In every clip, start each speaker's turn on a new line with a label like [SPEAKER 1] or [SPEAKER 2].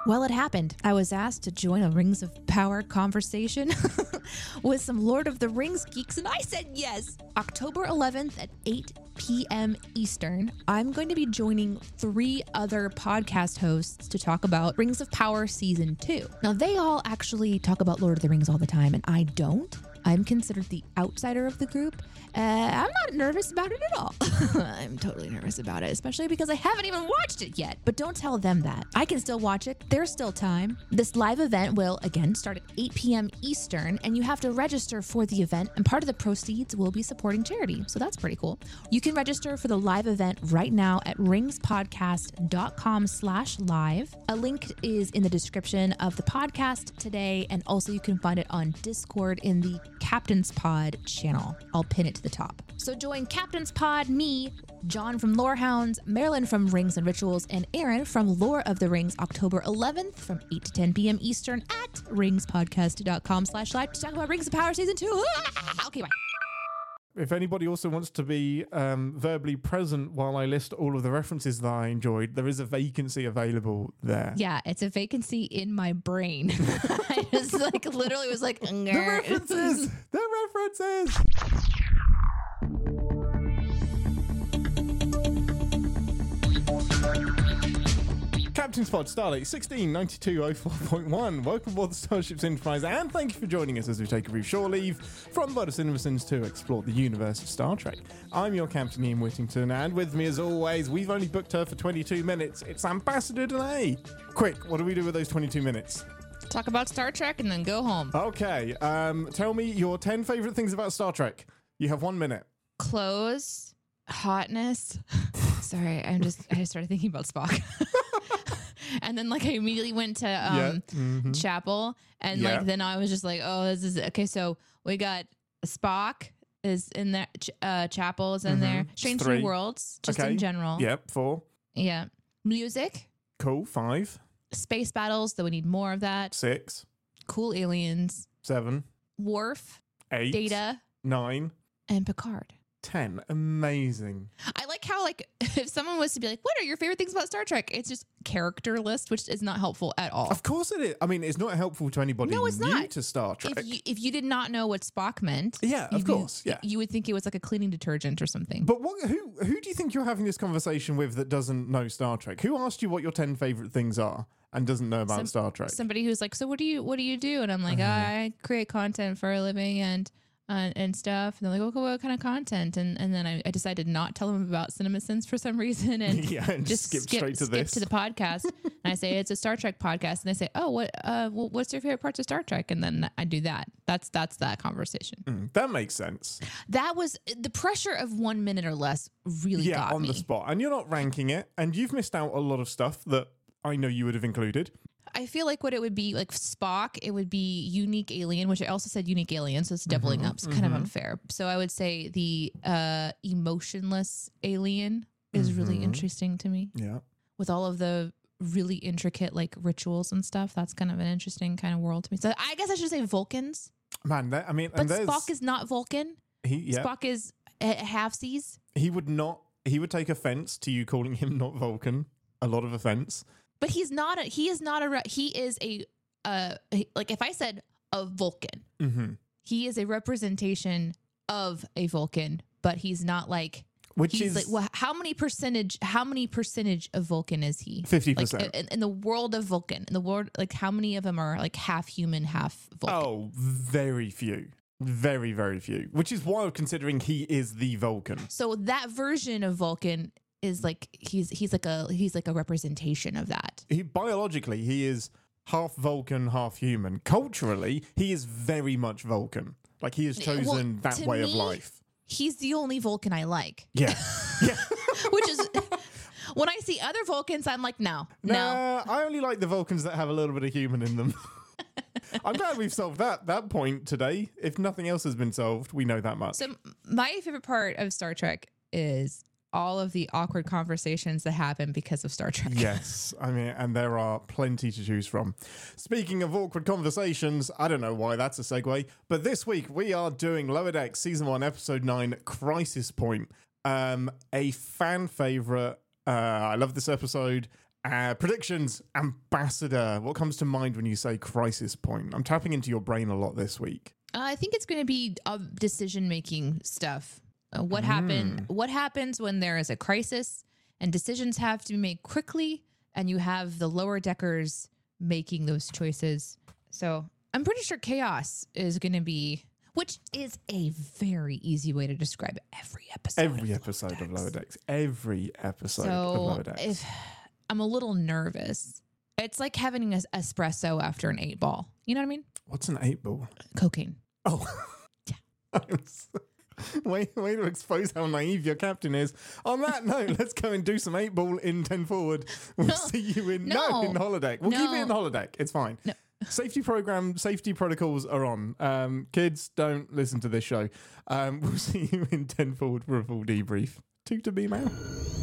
[SPEAKER 1] Well, it happened. I was asked to join a Rings of Power conversation with some Lord of the Rings geeks, and I said yes. October 11th at 8 p.m. Eastern, I'm going to be joining 3 other podcast hosts to talk about Rings of Power Season 2. Now, they all actually talk about Lord of the Rings all the time, and I don't. I'm considered the outsider of the group. I'm not nervous about it at all. I'm totally nervous about it, especially because I haven't even watched it yet. But don't tell them that. I can still watch it. There's still time. This live event will, again, start at 8 p.m. Eastern, and you have to register for the event, and part of the proceeds will be supporting charity. So that's pretty cool. You can register for the live event right now at ringspodcast.com/live. A link is in the description of the podcast today, and also you can find it on Discord in the Captain's Pod channel. I'll pin it to the top. So join Captain's Pod, me, John from Lorehounds, Marilyn from Rings and Rituals, and Aaron from Lore of the Rings, October 11th from 8 to 10 p.m. Eastern at ringspodcast.com/live to talk about Rings of Power Season 2. Okay, bye.
[SPEAKER 2] If anybody also wants to be verbally present while I list all of the references that I enjoyed, there is a vacancy available there.
[SPEAKER 1] Yeah, it's a vacancy in my brain. I just literally was like,
[SPEAKER 2] The references! The references! Captain's Pod, Stardate 169204.1. Welcome aboard the Starship's Enterprise, and thank you for joining us as we take a brief shore leave from the Boat of CinemaSins to explore the universe of Star Trek. I'm your Captain Ian Whittington, and with me as always, we've only booked her for 22 minutes. It's Ambassador Danae. Quick, what do we do with those 22 minutes?
[SPEAKER 1] Talk about Star Trek and then go home.
[SPEAKER 2] Okay, tell me your 10 favorite things about Star Trek. You have 1 minute.
[SPEAKER 1] Clothes, hotness. Sorry, I started thinking about Spock. And then I immediately went to Chapel, and then I was just like, oh, this is okay. So we got Spock is in there, Chapel is in there, Strange New Worlds, just in general.
[SPEAKER 2] Yep, 4.
[SPEAKER 1] Yeah, music.
[SPEAKER 2] Cool, 5.
[SPEAKER 1] Space battles, though we need more of that.
[SPEAKER 2] 6.
[SPEAKER 1] Cool aliens.
[SPEAKER 2] 7.
[SPEAKER 1] Worf.
[SPEAKER 2] 8.
[SPEAKER 1] Data.
[SPEAKER 2] 9.
[SPEAKER 1] And Picard.
[SPEAKER 2] 10. Amazing.
[SPEAKER 1] I like how if someone was to be like, what are your favorite things about Star Trek? It's just character list, which is not helpful at all.
[SPEAKER 2] Of course it is. I mean, it's not helpful to anybody new to Star Trek.
[SPEAKER 1] If you did not know what Spock meant,
[SPEAKER 2] of course,
[SPEAKER 1] you would think it was like a cleaning detergent or something.
[SPEAKER 2] But who do you think you're having this conversation with that doesn't know Star Trek? Who asked you what your 10 favorite things are and doesn't know about Star Trek?
[SPEAKER 1] Somebody who's like, so what do you do? And I'm like, I create content for a living and stuff. And they're like, okay, what kind of content? And then I decided not tell them about CinemaSins for some reason and
[SPEAKER 2] just skip straight to this.
[SPEAKER 1] To the podcast. And I say it's a Star Trek podcast, and they say, oh, what's your favorite parts of Star Trek? And then I do that. That's that conversation.
[SPEAKER 2] That makes sense.
[SPEAKER 1] That was the pressure of 1 minute or less really got
[SPEAKER 2] on
[SPEAKER 1] me.
[SPEAKER 2] The spot, and you're not ranking it, and you've missed out a lot of stuff that I know you would have included.
[SPEAKER 1] I feel like what it would be, like Spock, it would be unique alien, which I also said unique alien, so it's doubling up. It's kind of unfair. So I would say the emotionless alien is really interesting to me.
[SPEAKER 2] Yeah.
[SPEAKER 1] With all of the really intricate rituals and stuff, that's kind of an interesting kind of world to me. So I guess I should say Vulcans.
[SPEAKER 2] Man,
[SPEAKER 1] but Spock is not Vulcan. Spock is half-seas.
[SPEAKER 2] He would take offense to you calling him not Vulcan. A lot of offense.
[SPEAKER 1] But he is if I said a Vulcan, he is a representation of a Vulcan, but he's not how many percentage of Vulcan is he?
[SPEAKER 2] 50%.
[SPEAKER 1] In the world of Vulcan, in the world, how many of them are half human, half Vulcan?
[SPEAKER 2] Oh, very few. Very, very few. Which is wild considering he is the Vulcan.
[SPEAKER 1] So that version of Vulcan is he's like a representation of that.
[SPEAKER 2] Biologically, he is half Vulcan, half human. Culturally, he is very much Vulcan. He has chosen that way of life.
[SPEAKER 1] He's the only Vulcan I like.
[SPEAKER 2] Yeah. Yeah.
[SPEAKER 1] Which is when I see other Vulcans, I'm like, no.
[SPEAKER 2] I only like the Vulcans that have a little bit of human in them. I'm glad we've solved that point today. If nothing else has been solved, we know that much.
[SPEAKER 1] So my favorite part of Star Trek is all of the awkward conversations that happen because of Star Trek.
[SPEAKER 2] Yes. I mean, and there are plenty to choose from. Speaking of awkward conversations, I don't know why that's a segue, but this week we are doing Lower Decks Season 1, Episode 9, Crisis Point. A fan favorite. I love this episode. Predictions, Ambassador. What comes to mind when you say crisis point? I'm tapping into your brain a lot this week.
[SPEAKER 1] I think it's going to be decision-making stuff. What happens when there is a crisis and decisions have to be made quickly and you have the lower deckers making those choices. So I'm pretty sure chaos is going to be, which is a very easy way to describe every episode.
[SPEAKER 2] Every episode of Lower Decks. Every episode of Lower Decks.
[SPEAKER 1] I'm a little nervous. It's like having an espresso after an 8-ball. You know what I mean?
[SPEAKER 2] What's an 8-ball?
[SPEAKER 1] Cocaine.
[SPEAKER 2] Oh.
[SPEAKER 1] Yeah.
[SPEAKER 2] Way to expose how naive your captain is. On that note, let's go and do some 8-ball in 10 forward. We'll see you in holodeck. We'll keep it in holodeck. It's fine. No. Safety protocols are on. Kids, don't listen to this show. We'll see you in 10 forward for a full debrief. To be man.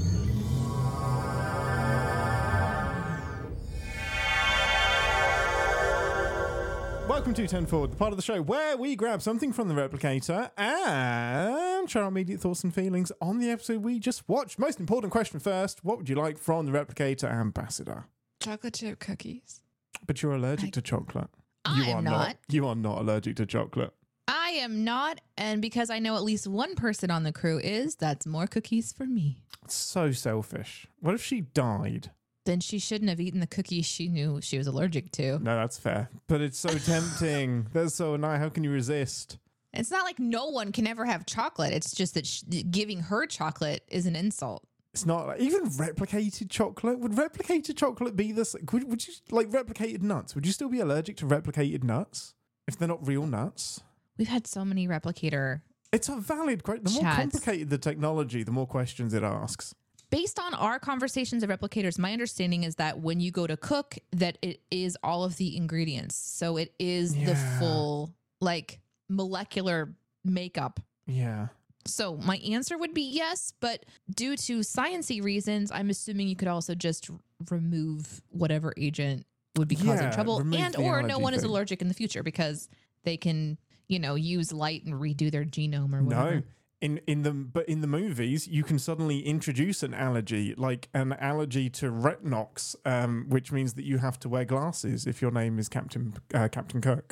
[SPEAKER 2] Welcome to 10 Forward, the part of the show where we grab something from the Replicator and share our immediate thoughts and feelings on the episode we just watched. Most important question first, what would you like from the Replicator Ambassador?
[SPEAKER 1] Chocolate chip cookies.
[SPEAKER 2] But you're allergic to chocolate.
[SPEAKER 1] I am not.
[SPEAKER 2] You are not allergic to chocolate.
[SPEAKER 1] I am not, and because I know at least one person on the crew is, that's more cookies for me.
[SPEAKER 2] It's so selfish. What if she died?
[SPEAKER 1] Then she shouldn't have eaten the cookies she knew she was allergic to.
[SPEAKER 2] No, that's fair. But it's so tempting. That's so nice. How can you resist?
[SPEAKER 1] It's not like no one can ever have chocolate. It's just that giving her chocolate is an insult.
[SPEAKER 2] It's not like, even replicated chocolate. Would replicated chocolate be this? Would you like replicated nuts? Would you still be allergic to replicated nuts if they're not real nuts?
[SPEAKER 1] We've had so many replicator.
[SPEAKER 2] It's a valid question. The more complicated the technology, the more questions it asks.
[SPEAKER 1] Based on our conversations of replicators, my understanding is that when you go to cook, that it is all of the ingredients. So it is the full, like, molecular makeup.
[SPEAKER 2] Yeah.
[SPEAKER 1] So my answer would be yes, but due to sciencey reasons, I'm assuming you could also just remove whatever agent would be causing trouble, and or no one is allergic in the future because they can, use light and redo their genome or whatever.
[SPEAKER 2] No. In the movies, you can suddenly introduce an allergy, like an allergy to retinox, which means that you have to wear glasses if your name is Captain Kirk.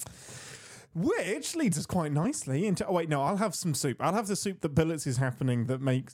[SPEAKER 2] Which leads us quite nicely into. Oh wait, no, I'll have some soup. I'll have the soup that Billups is happening.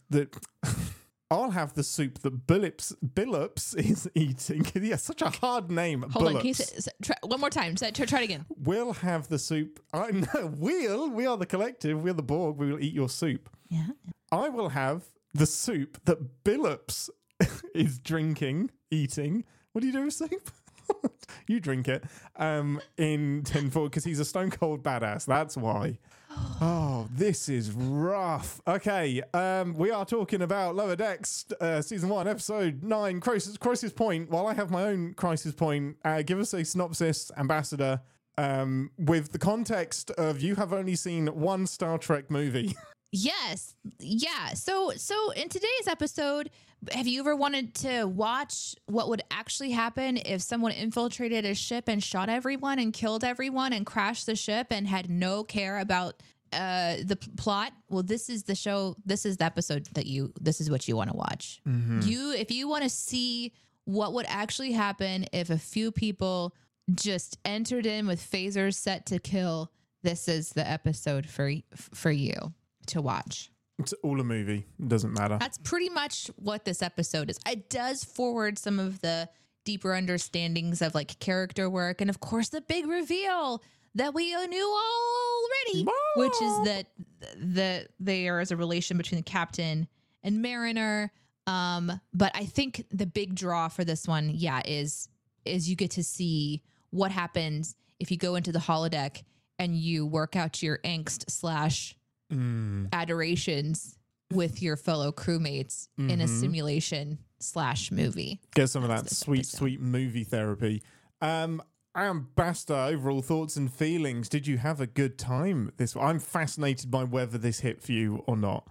[SPEAKER 2] I'll have the soup that Billups is eating. Yeah, such a hard name.
[SPEAKER 1] Hold on, can you try one more time? Try it again.
[SPEAKER 2] We'll have the soup. We are the collective. We're the Borg. We will eat your soup.
[SPEAKER 1] Yeah. I
[SPEAKER 2] will have the soup that Billups is eating. What do you do with soup? You drink it in 10 forward because he's a stone cold badass. That's why. Oh, this is rough. Okay, we are talking about Lower Decks, Season 1, Episode 9, Crisis Point. While I have my own Crisis Point, give us a synopsis, Ambassador, with the context of you have only seen one Star Trek movie.
[SPEAKER 1] Yes. Yeah. So in today's episode, have you ever wanted to watch what would actually happen if someone infiltrated a ship and shot everyone and killed everyone and crashed the ship and had no care about the plot? Well, this is the show. This is the episode this is what you want to watch. Mm-hmm. If you want to see what would actually happen if a few people just entered in with phasers set to kill, this is the episode for you to watch.
[SPEAKER 2] It's all a movie. It doesn't matter.
[SPEAKER 1] That's pretty much what this episode is. It does forward some of the deeper understandings of like character work. And of course, the big reveal that we knew already, which is that there is a relation between the captain and Mariner. But I think the big draw for this one, is you get to see what happens if you go into the holodeck and you work out your angst / adorations with your fellow crewmates in a simulation / movie.
[SPEAKER 2] Get some of that sweet movie therapy. Ambassador, overall thoughts and feelings. Did you have a good time I'm fascinated by whether this hit for you or not.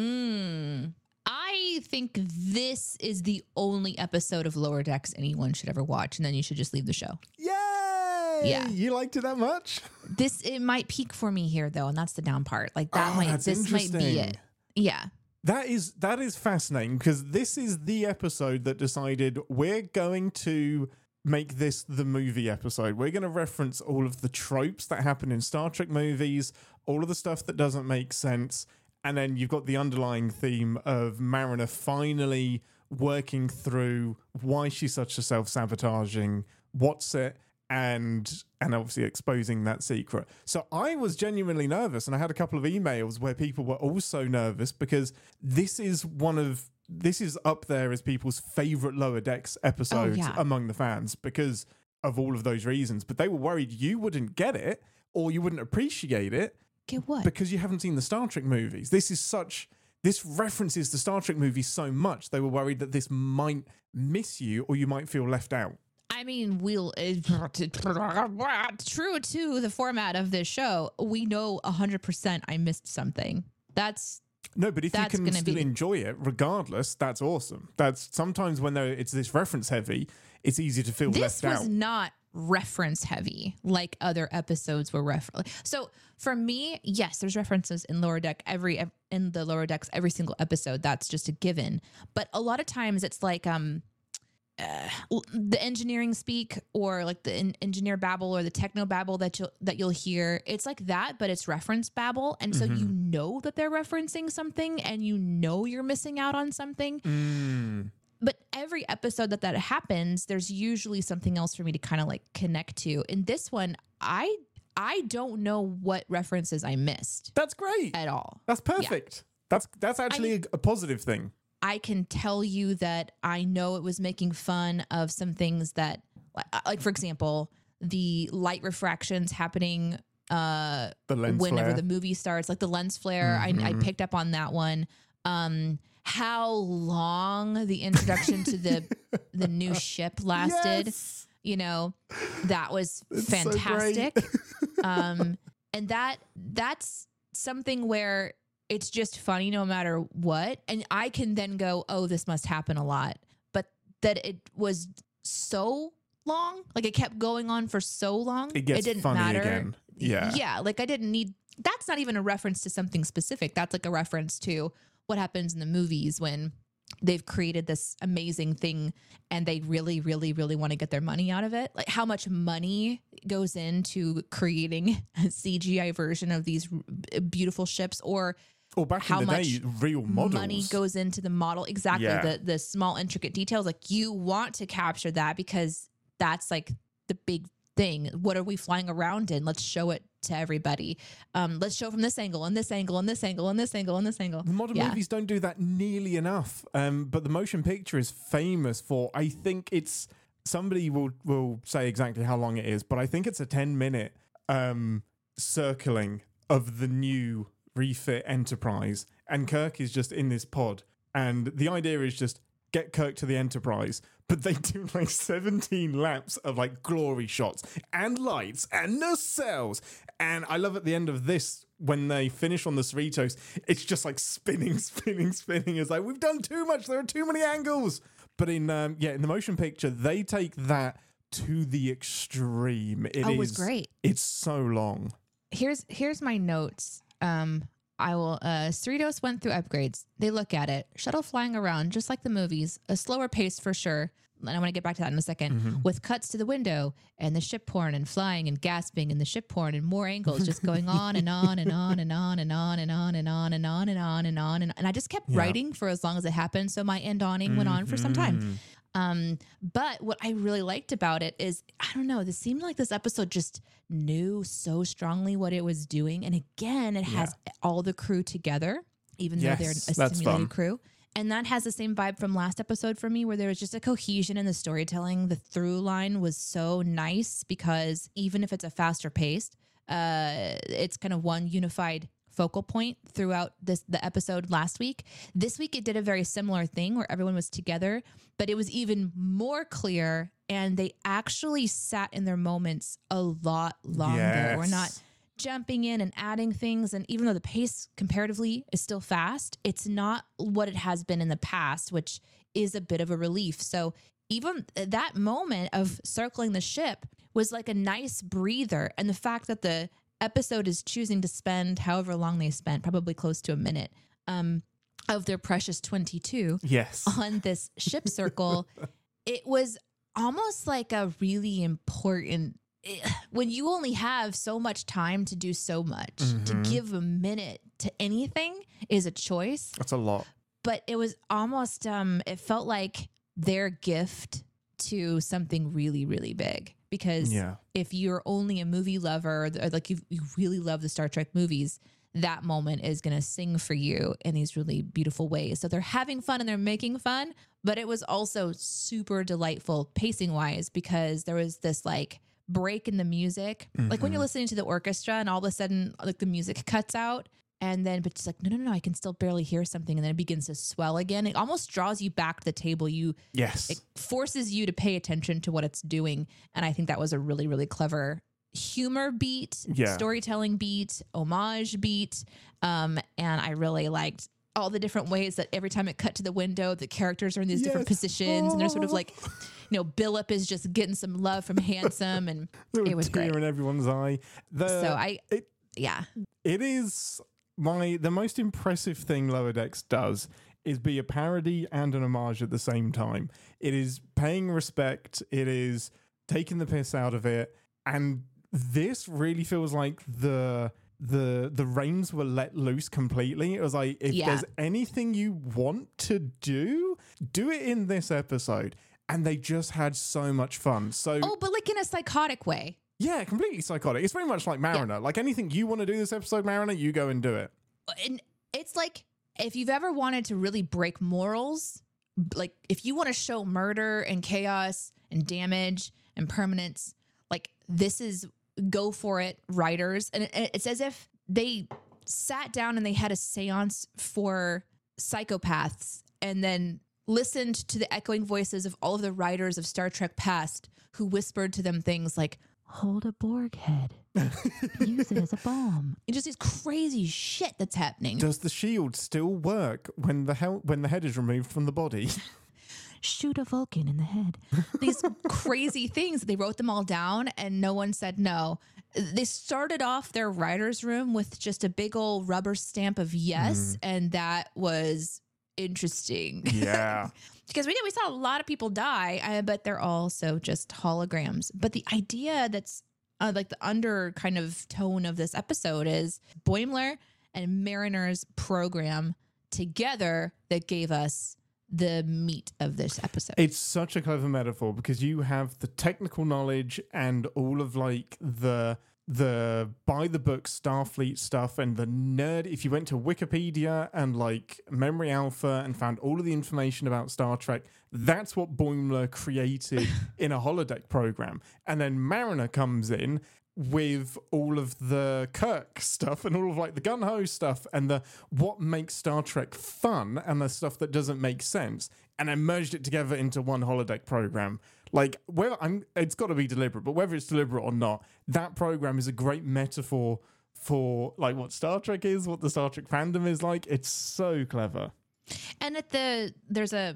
[SPEAKER 1] I think this is the only episode of Lower Decks anyone should ever watch, and then you should just leave the show.
[SPEAKER 2] Yay! Yeah. You liked it that much?
[SPEAKER 1] It might peak for me here though, and that's the down part. Like this might be it. Yeah.
[SPEAKER 2] That is fascinating, because this is the episode that decided we're going to make this the movie episode. We're going to reference all of the tropes that happen in Star Trek movies, all of the stuff that doesn't make sense, and then you've got the underlying theme of Mariner finally working through why she's such a self-sabotaging what's it, and obviously exposing that secret. So I was genuinely nervous, and I had a couple of emails where people were also nervous, because this is up there as people's favorite Lower Decks episodes among the fans, because of all of those reasons. But they were worried you wouldn't get it, or you wouldn't appreciate it.
[SPEAKER 1] Get what?
[SPEAKER 2] Because you haven't seen the Star Trek movies. This references the Star Trek movies so much, they were worried that this might miss you, or you might feel left out.
[SPEAKER 1] I mean, true to the format of this show, we know 100% I missed something.
[SPEAKER 2] No, but if you can still enjoy it, regardless, that's awesome. That's sometimes when it's this reference heavy, it's easy to feel left out.
[SPEAKER 1] This was not reference heavy like other episodes were So for me, yes, there's references in Lower Deck in the Lower Decks every single episode. That's just a given. But a lot of times it's like the engineering speak, or like the engineer babble, or the techno babble that you'll hear. It's like that, but it's reference babble, and so you know that they're referencing something, and you know you're missing out on something. But every episode that happens, there's usually something else for me to kind of like connect to. In this one, I don't know what references I missed.
[SPEAKER 2] That's great
[SPEAKER 1] at all.
[SPEAKER 2] That's perfect. Yeah. That's actually a positive thing.
[SPEAKER 1] I can tell you that I know it was making fun of some things that, like for example, the light refractions happening whenever the movie starts, like the lens flare. I picked up on that one. How long the introduction to the new ship lasted. Yes. You know, that was fantastic. So and that's something where it's just funny no matter what. And I can then go, oh, this must happen a lot. But that it was so long, like it kept going on for so long. It didn't
[SPEAKER 2] funny
[SPEAKER 1] matter.
[SPEAKER 2] Again. Yeah.
[SPEAKER 1] Yeah. Like I didn't need, that's not even a reference to something specific. That's like a reference to what happens in the movies when they've created this amazing thing and they really, really, really want to get their money out of it. Like how much money goes into creating a CGI version of these beautiful ships, or
[SPEAKER 2] back
[SPEAKER 1] how
[SPEAKER 2] in the
[SPEAKER 1] much
[SPEAKER 2] day, real models.
[SPEAKER 1] Money goes into the model. Exactly.
[SPEAKER 2] Yeah.
[SPEAKER 1] The small intricate details. Like you want to capture that because that's like the big thing. What are we flying around in? Let's show it to everybody. Let's show from this angle and this angle and this angle and this angle and this angle.
[SPEAKER 2] The modern movies don't do that nearly enough. But the motion picture is famous for, I think it's, somebody will say exactly how long it is, but I think it's a 10-minute circling of the new refit Enterprise, and Kirk is just in this pod, and the idea is just get Kirk to the Enterprise, but they do like 17 laps of like glory shots and lights and nacelles. And I love at the end of this, when they finish on the Cerritos, it's just like spinning. It's like, we've done too much. There are too many angles. But in the motion picture, they take that to the extreme. It was
[SPEAKER 1] great.
[SPEAKER 2] It's so long.
[SPEAKER 1] Here's my notes. I will, Cerritos went through upgrades. They look at it. Shuttle flying around, just like the movies. A slower pace for sure. And I want to get back to that in a second. With cuts to the window and the ship porn and flying and gasping and the ship porn and more angles just going on and on and on and on and on and on and on and on and on and on. And I just kept writing for as long as it happened. So my end-awning went on for some time. But what I really liked about it is, I don't know, this seemed like this episode just knew so strongly what it was doing. And again, it has all the crew together, even though they're a simulated crew. And that has the same vibe from last episode for me, where there was just a cohesion in the storytelling. The through line was so nice because even if it's a faster pace, it's kind of one unified focal point throughout the episode last week. This week it did a very similar thing where everyone was together, but it was even more clear, and they actually sat in their moments a lot longer.
[SPEAKER 2] Yes.
[SPEAKER 1] We're not jumping in and adding things, and even though the pace comparatively is still fast, it's not what it has been in the past, which is a bit of a relief. So even that moment of circling the ship was like a nice breather, and the fact that the episode is choosing to spend however long they spent, probably close to a minute, of their precious 22
[SPEAKER 2] Yes.
[SPEAKER 1] on this ship circle, it was almost like a really important, when you only have so much time to do so much, to give a minute to anything is a choice.
[SPEAKER 2] That's a lot.
[SPEAKER 1] But it was almost, it felt like their gift to something really, really big. Because if you're only a movie lover, or like you really love the Star Trek movies, that moment is going to sing for you in these really beautiful ways. So they're having fun and they're making fun, but it was also super delightful pacing wise, because there was this like break in the music. Like when you're listening to the orchestra and all of a sudden like the music cuts out, and then but it's like, no, I can still barely hear something. And then it begins to swell again. It almost draws you back to the table. It forces you to pay attention to what it's doing. And I think that was a really, really clever humor beat, storytelling beat, homage beat. And I really liked all the different ways that every time it cut to the window, the characters are in these different positions, and they're sort of like, Billup is just getting some love from Handsome, and it was great.
[SPEAKER 2] Tear in everyone's eye. It is the most impressive thing Lower Decks does is be a parody and an homage at the same time. It is paying respect. It is taking the piss out of it, and this really feels like the reins were let loose completely. It was like, if there's anything you want to do it in this episode. And they just had so much fun.
[SPEAKER 1] But like in a psychotic way.
[SPEAKER 2] Yeah, completely psychotic. It's very much like Mariner. Like anything you want to do this episode, Mariner, you go and do it.
[SPEAKER 1] And it's like, if you've ever wanted to really break morals, like if you want to show murder and chaos and damage and permanence, like this is go for it, writers. And it's as if they sat down and they had a seance for psychopaths and then listened to the echoing voices of all of the writers of Star Trek past who whispered to them things like, hold a Borg head, use it as a bomb. And just this crazy shit that's happening.
[SPEAKER 2] Does the shield still work when the head is removed from the body?
[SPEAKER 1] Shoot a Vulcan in the head. These crazy things. They wrote them all down and no one said no. They started off their writer's room with just a big old rubber stamp of yes. And that was interesting.
[SPEAKER 2] Yeah.
[SPEAKER 1] Because we saw a lot of people die, but they're also just holograms. But the idea that's like the under kind of tone of this episode is Boimler and Mariner's program together that gave us the meat of this episode.
[SPEAKER 2] It's such a clever metaphor because you have the technical knowledge and all of like the by the book Starfleet stuff and the nerd. If you went to Wikipedia and like Memory Alpha and found all of the information about Star Trek, that's what Boimler created in a holodeck program. And then Mariner comes in with all of the Kirk stuff and all of like the gung-ho stuff and the what makes Star Trek fun and the stuff that doesn't make sense, and then merged it together into one holodeck program. Like, it's got to be deliberate, but whether it's deliberate or not, that program is a great metaphor for like what Star Trek is, what the Star Trek fandom is like. It's so clever.
[SPEAKER 1] And there's a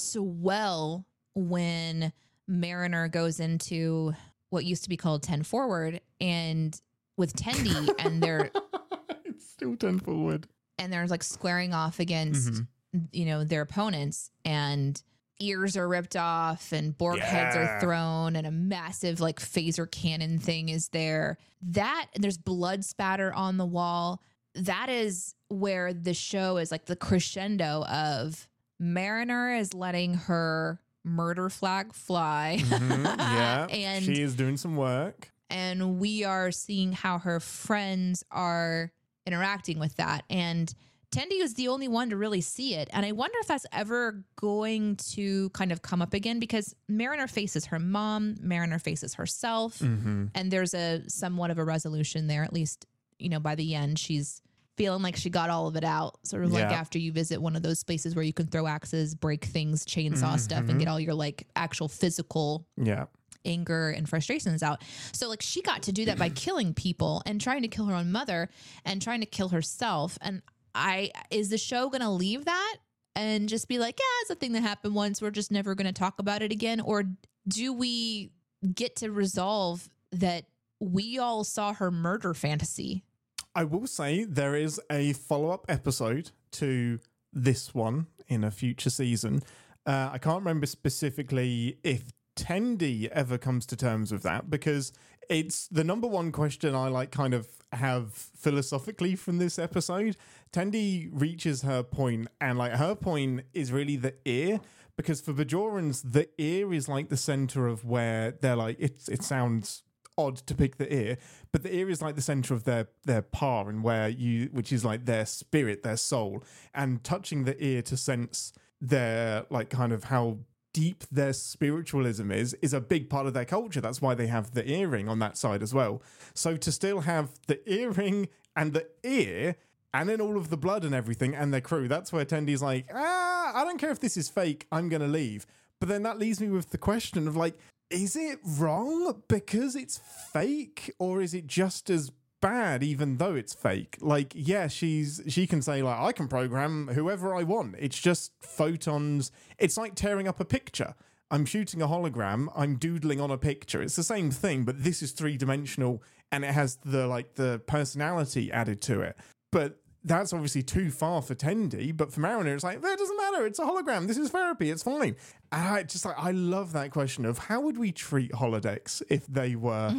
[SPEAKER 1] swell when Mariner goes into what used to be called 10 Forward and with Tendi and they're
[SPEAKER 2] it's still 10 Forward.
[SPEAKER 1] And they're like squaring off against their opponents, and ears are ripped off and Borg heads are thrown and a massive like phaser cannon thing is there. That, and there's blood spatter on the wall. That is where the show is like the crescendo of Mariner is letting her murder flag fly.
[SPEAKER 2] Yeah,
[SPEAKER 1] and
[SPEAKER 2] she is doing some work.
[SPEAKER 1] And we are seeing how her friends are interacting with that. And Tendi is the only one to really see it. And I wonder if that's ever going to kind of come up again, because Mariner faces her mom, Mariner faces herself, and there's a somewhat of a resolution there. At least, by the end, she's feeling like she got all of it out. Sort of like after you visit one of those spaces where you can throw axes, break things, chainsaw stuff, and get all your like actual physical anger and frustrations out. So like she got to do that by killing people and trying to kill her own mother and trying to kill herself. And is the show going to leave that and just be like, yeah, it's a thing that happened once, we're just never going to talk about it again? Or do we get to resolve that we all saw her murder fantasy?
[SPEAKER 2] I will say there is a follow-up episode to this one in a future season. I can't remember specifically if Tendi ever comes to terms with that, because it's the number one question I like kind of have philosophically from this episode. Tendi reaches her point, and like her point is really the ear, because for Bajorans, the ear is like the center of where they're like, it sounds odd to pick the ear, but the ear is like the center of their pa, and which is like their spirit, their soul, and touching the ear to sense their like kind of how deep their spiritualism is a big part of their culture. That's why they have the earring on that side as well. So to still have the earring and the ear and then all of the blood and everything and their crew, that's where Tendi's like, I don't care if this is fake, I'm going to leave. But then that leaves me with the question of like, is it wrong because it's fake, or is it just as bad even though it's fake? Like, yeah, she can say like, I can program whoever I want. It's just photons. It's like tearing up a picture. I'm shooting a hologram, I'm doodling on a picture. It's the same thing, but this is 3-dimensional and it has the personality added to it. But that's obviously too far for Tendi, but for Mariner, it's like, that doesn't matter. It's a hologram. This is therapy. It's fine. And I love that question of how would we treat holodecks if they were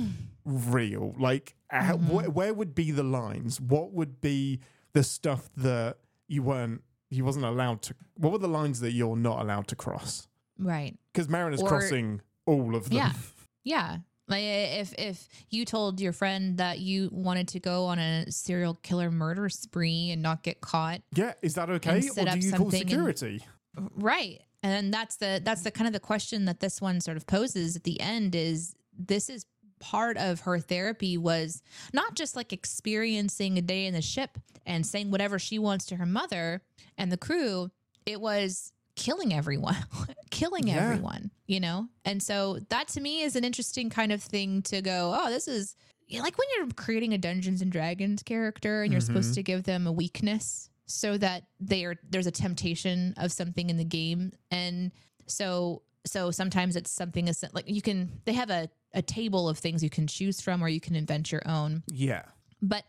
[SPEAKER 2] real? Like, where would be the lines? What would be the stuff that you wasn't allowed to? What were the lines that you're not allowed to cross?
[SPEAKER 1] Right.
[SPEAKER 2] Because Mariner's crossing all of them.
[SPEAKER 1] Yeah. Yeah. Like if you told your friend that you wanted to go on a serial killer murder spree and not get caught.
[SPEAKER 2] Yeah. Is that okay? Or do you call security?
[SPEAKER 1] Right. And that's the kind of the question that this one sort of poses at the end is, this is part of her therapy, was not just like experiencing a day in the ship and saying whatever she wants to her mother and the crew. It was killing everyone, everyone, you know? And so that to me is an interesting kind of thing to go, oh, this is like when you're creating a Dungeons and Dragons character and you're supposed to give them a weakness so that there's a temptation of something in the game. And so sometimes it's something like they have a table of things you can choose from, or you can invent your own.
[SPEAKER 2] Yeah.
[SPEAKER 1] But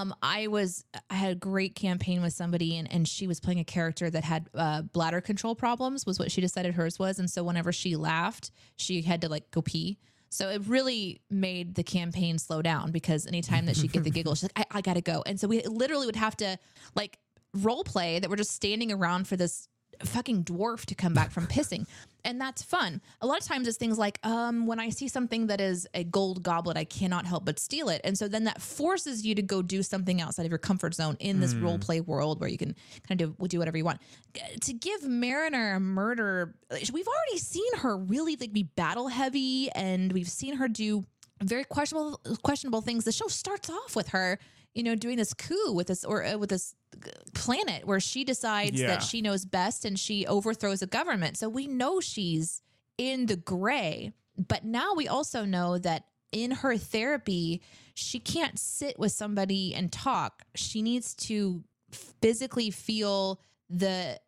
[SPEAKER 1] I had a great campaign with somebody, and she was playing a character that had bladder control problems, was what she decided hers was. And so whenever she laughed, she had to like go pee. So it really made the campaign slow down, because anytime that she'd get the giggle, she's like, I gotta go. And so we literally would have to like role play that we're just standing around for this fucking dwarf to come back from pissing. And that's fun. A lot of times it's things like, when I see something that is a gold goblet, I cannot help but steal it. And so then that forces you to go do something outside of your comfort zone in this role play world where you can kind of do whatever you want. To give Mariner a murder, we've already seen her really like be battle heavy, and we've seen her do very questionable things. The show starts off with her, doing this coup with this planet where she decides that she knows best and she overthrows a government. So we know she's in the gray, but now we also know that in her therapy, she can't sit with somebody and talk. She needs to physically feel the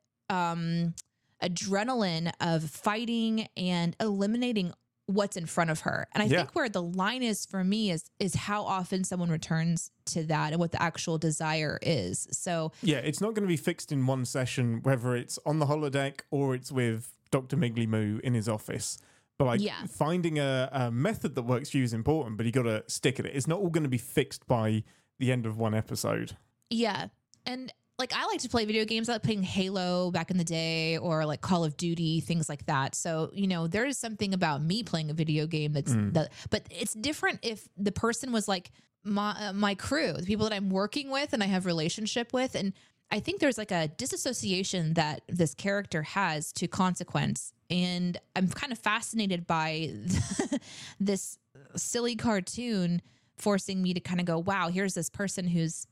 [SPEAKER 1] adrenaline of fighting and eliminating what's in front of her. And I think where the line is for me is how often someone returns to that and what the actual desire is. So
[SPEAKER 2] yeah, it's not going to be fixed in one session, whether it's on the holodeck or it's with Dr. Miggly Moo in his office. But like finding a method that works for you is important, but you got to stick at it. It's not all going to be fixed by the end of one episode.
[SPEAKER 1] Yeah. And like, I like to play video games. I like playing Halo back in the day, or like Call of Duty, things like that. So, there is something about me playing a video game but it's different if the person was like my crew, the people that I'm working with and I have relationship with. And I think there's like a disassociation that this character has to consequence. And I'm kind of fascinated by this silly cartoon forcing me to kind of go, wow, here's this person who's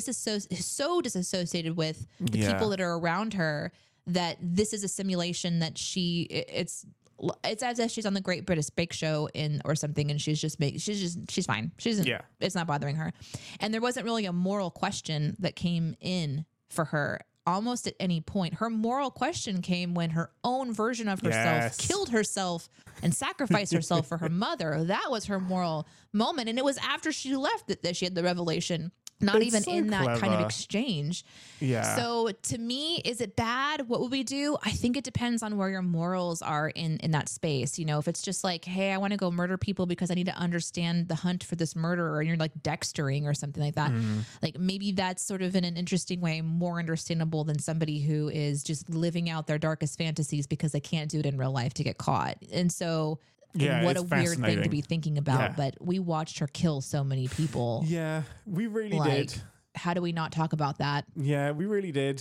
[SPEAKER 1] so disassociated with the people that are around her that this is a simulation that it's as if she's on the Great British Bake Show or something, and she's fine. It's not bothering her. And there wasn't really a moral question that came in for her almost at any point. Her moral question came when her own version of herself killed herself and sacrificed herself for her mother. That was her moral moment. And it was after she left that she had the revelation Not
[SPEAKER 2] It's
[SPEAKER 1] even
[SPEAKER 2] so
[SPEAKER 1] in that kind of
[SPEAKER 2] clever.
[SPEAKER 1] exchange.
[SPEAKER 2] Yeah.
[SPEAKER 1] So to me, is it bad? What would we do? I think it depends on where your morals are in that space. You know, if it's just like, hey, I want to go murder people because I need to understand the hunt for this murderer, and you're like Dextering or something like that. Like maybe that's sort of in an interesting way more understandable than somebody who is just living out their darkest fantasies because they can't do it in real life to get caught. And so
[SPEAKER 2] Yeah,
[SPEAKER 1] what
[SPEAKER 2] it's
[SPEAKER 1] a weird thing to
[SPEAKER 2] fascinating.
[SPEAKER 1] be thinking about.
[SPEAKER 2] Yeah.
[SPEAKER 1] But we watched her kill so many people.
[SPEAKER 2] Yeah, we really
[SPEAKER 1] Like,
[SPEAKER 2] did.
[SPEAKER 1] how do we not talk about that?
[SPEAKER 2] Yeah, we really did.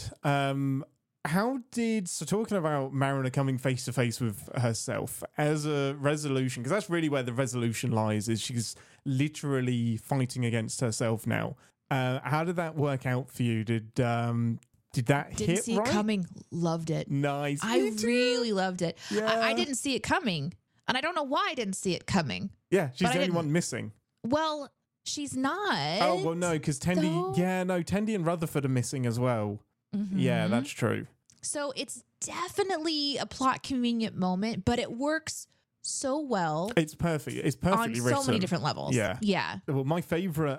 [SPEAKER 2] So talking about Mariner coming face to face with herself as a resolution, because that's really where the resolution lies, is she's literally fighting against herself now. How did that work out for you? Did that
[SPEAKER 1] Didn't
[SPEAKER 2] hit
[SPEAKER 1] see
[SPEAKER 2] right?
[SPEAKER 1] it coming. Loved it.
[SPEAKER 2] Nice.
[SPEAKER 1] I
[SPEAKER 2] Me too.
[SPEAKER 1] really loved it.
[SPEAKER 2] Yeah.
[SPEAKER 1] I didn't see it coming. And I don't know why I didn't see it coming.
[SPEAKER 2] Yeah, she's
[SPEAKER 1] but I
[SPEAKER 2] the only
[SPEAKER 1] didn't.
[SPEAKER 2] one missing.
[SPEAKER 1] Well, she's not.
[SPEAKER 2] Oh, well, no, because Tendi,
[SPEAKER 1] though?
[SPEAKER 2] Tendi and Rutherford are missing as well.
[SPEAKER 1] Mhm.
[SPEAKER 2] Yeah, that's true.
[SPEAKER 1] So it's definitely a plot convenient moment, but it works so well
[SPEAKER 2] It's perfect. It's
[SPEAKER 1] on
[SPEAKER 2] perfectly written.
[SPEAKER 1] so many different levels.
[SPEAKER 2] Yeah.
[SPEAKER 1] Yeah.
[SPEAKER 2] Well, my favorite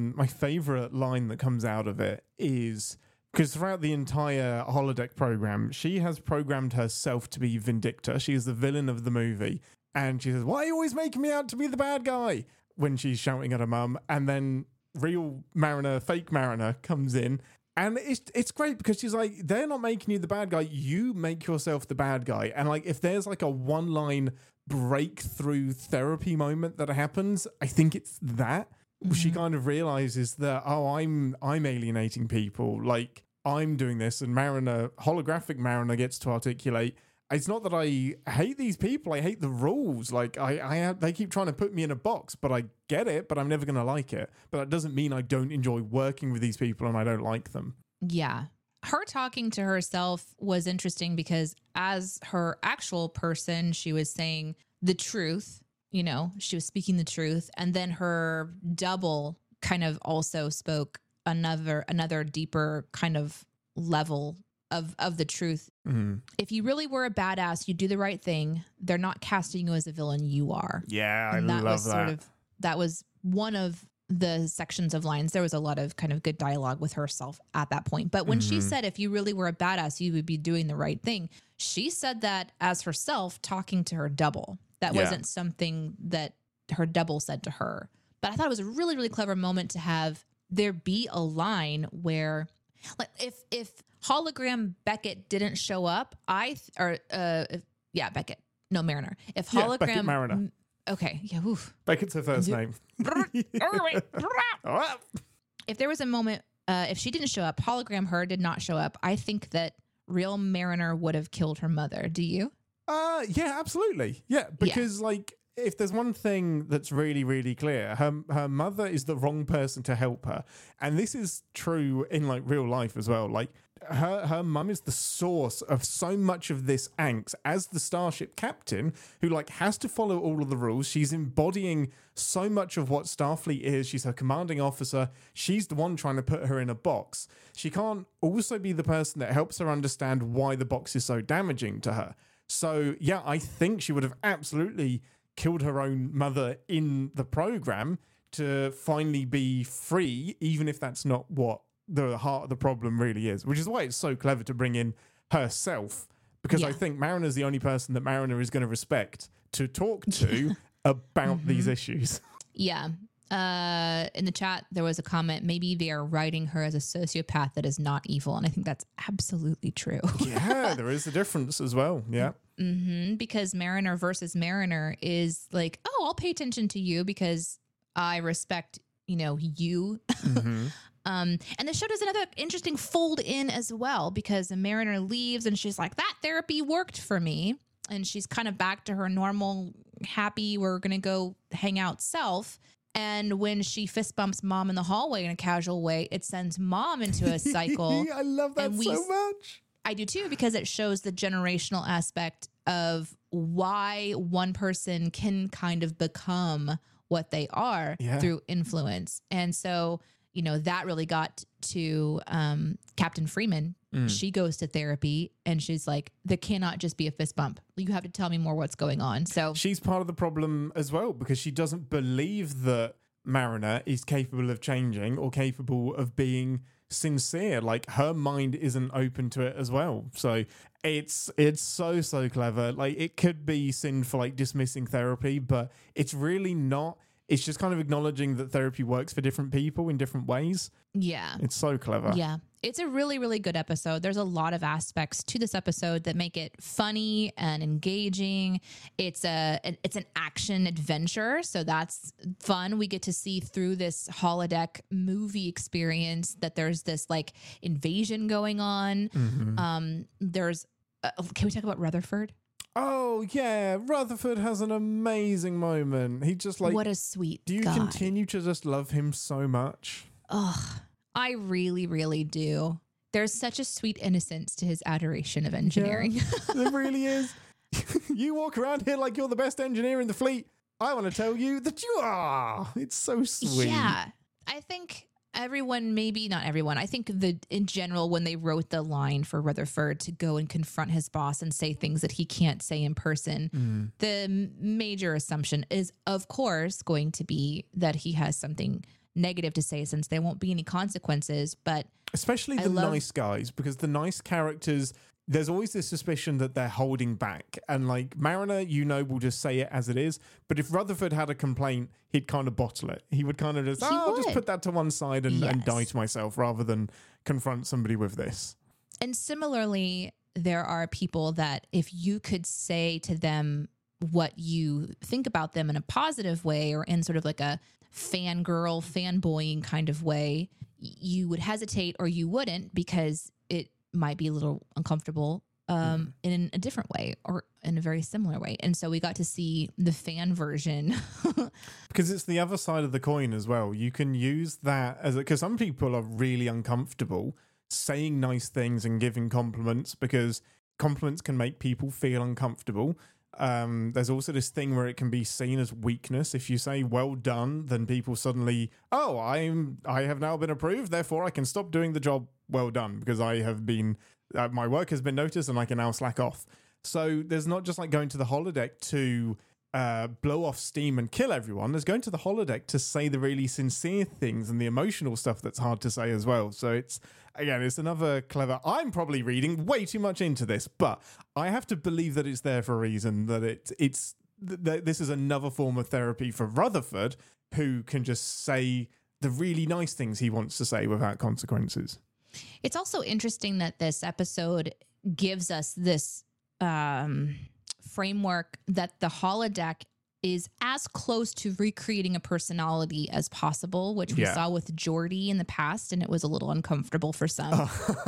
[SPEAKER 2] line that comes out of it is because throughout the entire holodeck program, she has programmed herself to be Vindicta. She is the villain of the movie, and she says, "Why are you always making me out to be the bad guy?" When she's shouting at her mum, and then real Mariner, fake Mariner, comes in. And it's great because she's like, they're not making you the bad guy. You make yourself the bad guy. And like, if there's like a one-line breakthrough therapy moment that happens, I think it's that. She kind of realizes that, oh, I'm alienating people. Like, I'm doing this. And Mariner, holographic Mariner, gets to articulate, it's not that I hate these people. I hate the rules. Like they keep trying to put me in a box, but I get it, but I'm never going to like it. But that doesn't mean I don't enjoy working with these people and I don't like them.
[SPEAKER 1] Yeah. Her talking to herself was interesting because as her actual person, she was saying the truth, you know, she was speaking the truth. And then her double kind of also spoke another deeper kind of level of the truth. If you really were a badass, you do the right thing. They're not casting you as a villain. You are.
[SPEAKER 2] Yeah,
[SPEAKER 1] And
[SPEAKER 2] I love
[SPEAKER 1] was
[SPEAKER 2] that.
[SPEAKER 1] sort of, that was one of the sections of lines. There was a lot of kind of good dialogue with herself at that point. But when she said, if you really were a badass, you would be doing the right thing. She said that as herself talking to her double. That
[SPEAKER 2] Yeah.
[SPEAKER 1] wasn't something that her double said to her. But I thought it was a really, really clever moment to have there be a line where, like, if hologram Beckett didn't show up, Beckett, no, Mariner. If
[SPEAKER 2] Yeah,
[SPEAKER 1] hologram,
[SPEAKER 2] Beckett Mariner.
[SPEAKER 1] Okay, yeah, oof.
[SPEAKER 2] Beckett's her first name. Oh,
[SPEAKER 1] If there was a moment, if she didn't show up, hologram her did not show up, I think that real Mariner would have killed her mother. Do you?
[SPEAKER 2] yeah, absolutely. Yeah, because like if there's one thing that's really, really clear, her mother is the wrong person to help her. And this is true in like real life as well. Like her mum is the source of so much of this angst as the starship captain who like has to follow all of the rules. She's embodying so much of what Starfleet is. She's her commanding officer. She's the one trying to put her in a box. She can't also be the person that helps her understand why the box is so damaging to her. So yeah, I think she would have absolutely killed her own mother in the program to finally be free, even if that's not what the heart of the problem really is, which is why it's so clever to bring in herself, because I think Mariner's the only person that Mariner is going to respect to talk to about these issues.
[SPEAKER 1] Yeah. In the chat, there was a comment, maybe they are writing her as a sociopath that is not evil. And I think that's absolutely true.
[SPEAKER 2] Yeah, there is a difference as well. Yeah.
[SPEAKER 1] Because Mariner versus Mariner is like, oh, I'll pay attention to you because I respect, you. And the show does another interesting fold in as well, because the Mariner leaves and she's like, that therapy worked for me. And she's kind of back to her normal, happy, we're going to go hang out self. And when she fist bumps mom in the hallway in a casual way, it sends mom into a cycle.
[SPEAKER 2] I love that
[SPEAKER 1] And
[SPEAKER 2] so much.
[SPEAKER 1] I do too, because it shows the generational aspect of why one person can kind of become what they are through influence. And so, that really got to Captain Freeman. She goes to therapy and she's like, there cannot just be a fist bump. You have to tell me more what's going on. So
[SPEAKER 2] she's part of the problem as well, because she doesn't believe that Mariner is capable of changing or capable of being sincere. Like, her mind isn't open to it as well. So it's so clever. Like, it could be sin for like dismissing therapy, but it's really not. It's just kind of acknowledging that therapy works for different people in different ways.
[SPEAKER 1] Yeah.
[SPEAKER 2] It's so clever.
[SPEAKER 1] Yeah. It's a really, really good episode. There's a lot of aspects to this episode that make it funny and engaging. It's an action adventure, so that's fun. We get to see through this holodeck movie experience that there's this like invasion going on. There's can we talk about Rutherford?
[SPEAKER 2] Oh yeah, Rutherford has an amazing moment. He just like,
[SPEAKER 1] what a sweet
[SPEAKER 2] do you
[SPEAKER 1] guy.
[SPEAKER 2] continue to just love him so much?
[SPEAKER 1] Ugh, I really, really do. There's such a sweet innocence to his adoration of engineering.
[SPEAKER 2] Yeah, there really is. You walk around here like you're the best engineer in the fleet. I want to tell you that you are. It's so sweet.
[SPEAKER 1] Yeah, I think everyone, maybe not everyone, I think that in general, when they wrote the line for Rutherford to go and confront his boss and say things that he can't say in person, the major assumption is, of course, going to be that he has something negative to say, since there won't be any consequences. But
[SPEAKER 2] especially the nice guys, because the nice characters, there's always this suspicion that they're holding back. And like Mariner, will just say it as it is. But if Rutherford had a complaint, he'd kind of bottle it. He would kind of just, I'll just put that to one side and die to myself rather than confront somebody with this.
[SPEAKER 1] And similarly, there are people that if you could say to them what you think about them in a positive way, or in sort of like a fangirl, fanboying kind of way, you would hesitate, or you wouldn't, because it might be a little uncomfortable in a different way, or in a very similar way. And so we got to see the fan version.
[SPEAKER 2] Because it's the other side of the coin as well. You can use that as because some people are really uncomfortable saying nice things and giving compliments, because compliments can make people feel uncomfortable. There's also this thing where it can be seen as weakness. If you say well done, then people suddenly, I have now been approved, therefore I can stop doing the job well done, because I have been my work has been noticed and I can now slack off. So there's not just like going to the holodeck to blow off steam and kill everyone. There's going to the holodeck to say the really sincere things and the emotional stuff that's hard to say as well. So it's another clever. I'm probably reading way too much into this, but I have to believe that it's there for a reason. That this is another form of therapy for Rutherford, who can just say the really nice things he wants to say without consequences.
[SPEAKER 1] It's also interesting that this episode gives us this framework that the holodeck is as close to recreating a personality as possible, which we saw with Geordi in the past, and it was a little uncomfortable for some.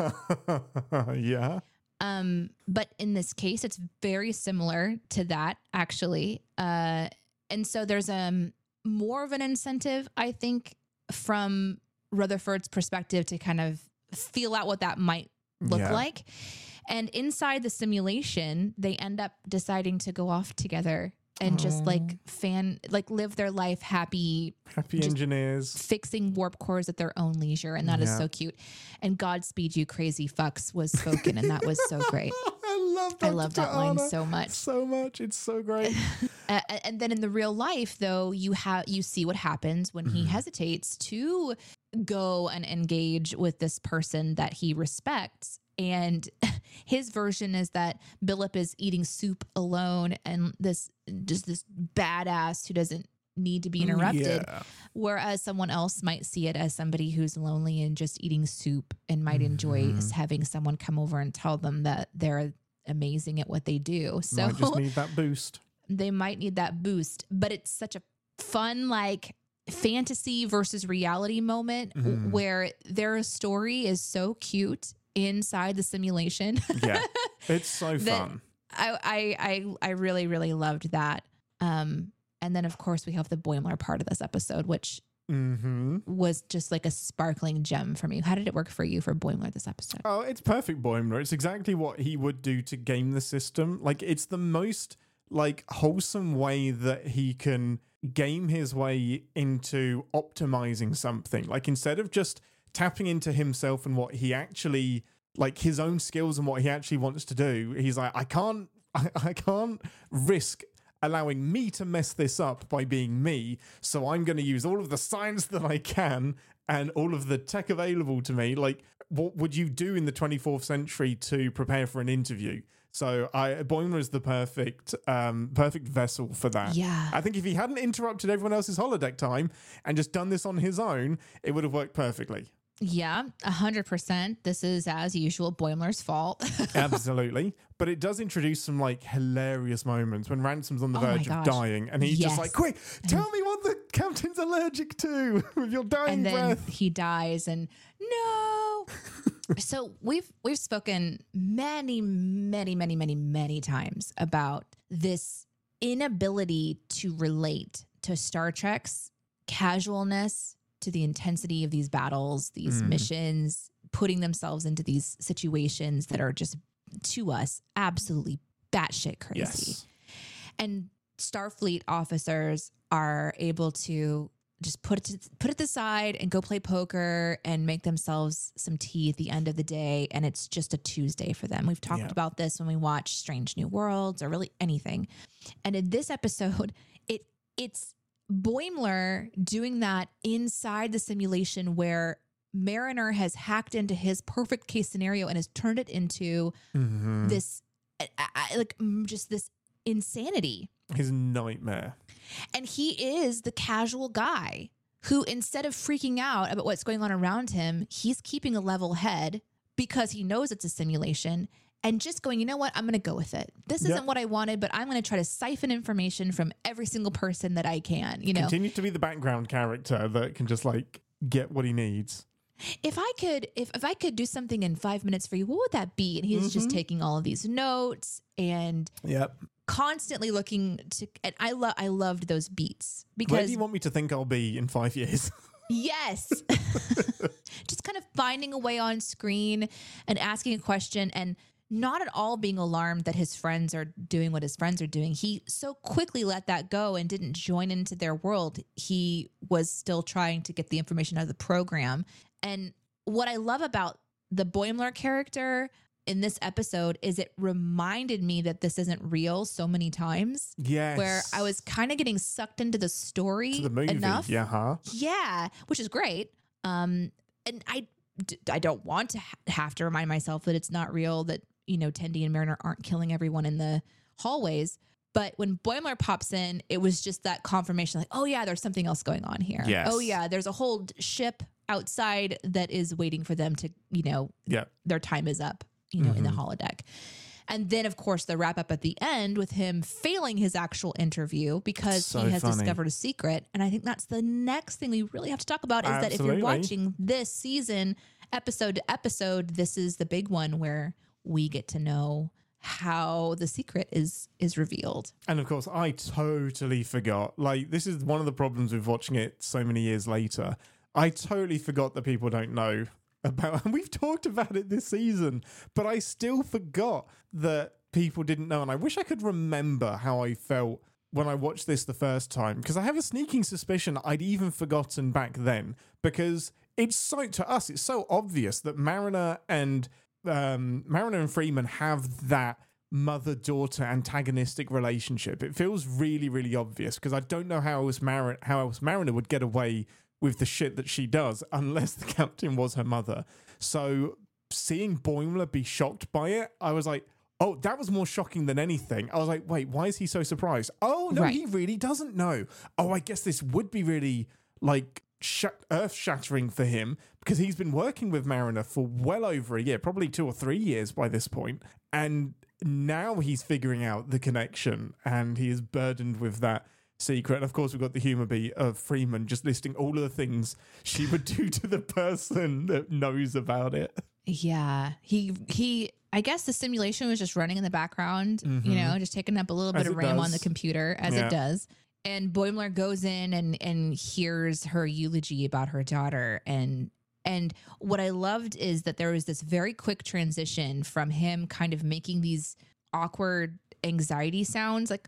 [SPEAKER 2] Yeah.
[SPEAKER 1] But in this case, it's very similar to that, actually. And so there's more of an incentive, I think, from Rutherford's perspective to kind of feel out what that might look like. And inside the simulation, they end up deciding to go off together and just live their life happy
[SPEAKER 2] engineers,
[SPEAKER 1] fixing warp cores at their own leisure. And that is so cute. And Godspeed You Crazy Fucks was spoken, and that was so great. I love that line so much.
[SPEAKER 2] So much. It's so great.
[SPEAKER 1] And then in the real life, though, you see what happens when he hesitates to go and engage with this person that he respects. And his version is that Billup is eating soup alone, and this badass who doesn't need to be interrupted. Whereas someone else might see it as somebody who's lonely and just eating soup, and might enjoy having someone come over and tell them that they're amazing at what they do. So
[SPEAKER 2] might just need that boost.
[SPEAKER 1] They might need that boost, but it's such a fun, like, fantasy versus reality moment where their story is so cute inside the simulation.
[SPEAKER 2] Yeah, it's so fun.
[SPEAKER 1] I really, really loved that. And then, of course, we have the Boimler part of this episode, which was just like a sparkling gem for me. How did it work for you for Boimler this episode?
[SPEAKER 2] Oh, it's perfect Boimler. It's exactly what he would do to game the system. Like, it's the most like wholesome way that he can game his way into optimizing something. Like, instead of just tapping into himself and what he actually, like, his own skills and what he actually wants to do, he's like, I can't risk allowing me to mess this up by being me. So I'm going to use all of the science that I can and all of the tech available to me. Like, what would you do in the 24th century to prepare for an interview? So Boimler is the perfect vessel for that.
[SPEAKER 1] Yeah.
[SPEAKER 2] I think if he hadn't interrupted everyone else's holodeck time and just done this on his own, it would have worked perfectly.
[SPEAKER 1] Yeah, 100%. This is, as usual, Boimler's fault.
[SPEAKER 2] Absolutely. But it does introduce some like hilarious moments when Ransom's on the
[SPEAKER 1] Oh my
[SPEAKER 2] verge of
[SPEAKER 1] gosh.
[SPEAKER 2] dying and he's just
[SPEAKER 1] Yes.
[SPEAKER 2] like, quick, tell me what the captain's allergic to with your dying
[SPEAKER 1] And then
[SPEAKER 2] breath.
[SPEAKER 1] he dies, and no. So we've spoken many times about this inability to relate to Star Trek's casualness, to the intensity of these battles, these missions, putting themselves into these situations that are just, to us, absolutely batshit crazy.
[SPEAKER 2] Yes.
[SPEAKER 1] And Starfleet officers are able to just put it aside and go play poker and make themselves some tea at the end of the day. And it's just a Tuesday for them. We've talked about this when we watch Strange New Worlds or really anything. And in this episode, it's Boimler doing that inside the simulation where Mariner has hacked into his perfect case scenario and has turned it into this, just this insanity.
[SPEAKER 2] His nightmare.
[SPEAKER 1] And he is the casual guy who, instead of freaking out about what's going on around him, he's keeping a level head because he knows it's a simulation and just going, you know what, I'm going to go with it. This isn't what I wanted, but I'm going to try to siphon information from every single person that I can, you know.
[SPEAKER 2] Continue to be the background character that can just like get what he needs.
[SPEAKER 1] If I could do something in 5 minutes for you, what would that be? And he's just taking all of these notes and constantly looking to, and I loved those beats because
[SPEAKER 2] Where do you want me to think I'll be in 5 years?
[SPEAKER 1] yes, just kind of finding a way on screen and asking a question and not at all being alarmed that his friends are doing what his friends are doing. He so quickly let that go and didn't join into their world. He was still trying to get the information out of the program. And what I love about the Boimler character in this episode is it reminded me that this isn't real so many times.
[SPEAKER 2] Yes.
[SPEAKER 1] Where I was kind of getting sucked into the story
[SPEAKER 2] to the movie.
[SPEAKER 1] enough.
[SPEAKER 2] Yeah,
[SPEAKER 1] Which is great. And I don't want to have to remind myself that it's not real, that, you know, Tendi and Mariner aren't killing everyone in the hallways. But when Boimler pops in, it was just that confirmation, like, oh yeah, there's something else going on here.
[SPEAKER 2] Yes.
[SPEAKER 1] Oh yeah, there's a whole ship outside that is waiting for them to, you know, their time is up, you know, in the holodeck. And then, of course, the wrap up at the end with him failing his actual interview because he has discovered a secret. And I think that's the next thing we really have to talk about is that if you're watching this season, episode to episode, this is the big one where we get to know how the secret is revealed.
[SPEAKER 2] And of course, I totally forgot. Like, this is one of the problems with watching it so many years later. I totally forgot that people don't know about, and we've talked about it this season, but I still forgot that people didn't know. And I wish I could remember how I felt when I watched this the first time, because I have a sneaking suspicion I'd even forgotten back then, because it's so, to us, it's so obvious that Mariner and Freeman have that mother-daughter antagonistic relationship. It feels really, really obvious, because I don't know how else Mariner would get away with the shit that she does unless the captain was her mother. So seeing Boimler be shocked by it, I was like, oh, that was more shocking than anything. I was like, wait, why is he so surprised? Oh, no, he really doesn't know. Oh, I guess this would be really like earth-shattering for him, because he's been working with Mariner for well over a year, probably 2 or 3 years by this point. And now he's figuring out the connection and he is burdened with that secret. And of course, we've got the humor beat of Freeman just listing all of the things she would do to the person that knows about it.
[SPEAKER 1] Yeah. He I guess the simulation was just running in the background, you know, just taking up a little bit of RAM on the computer, as it does. And Boimler goes in and hears her eulogy about her daughter. And what I loved is that there was this very quick transition from him kind of making these awkward anxiety sounds, like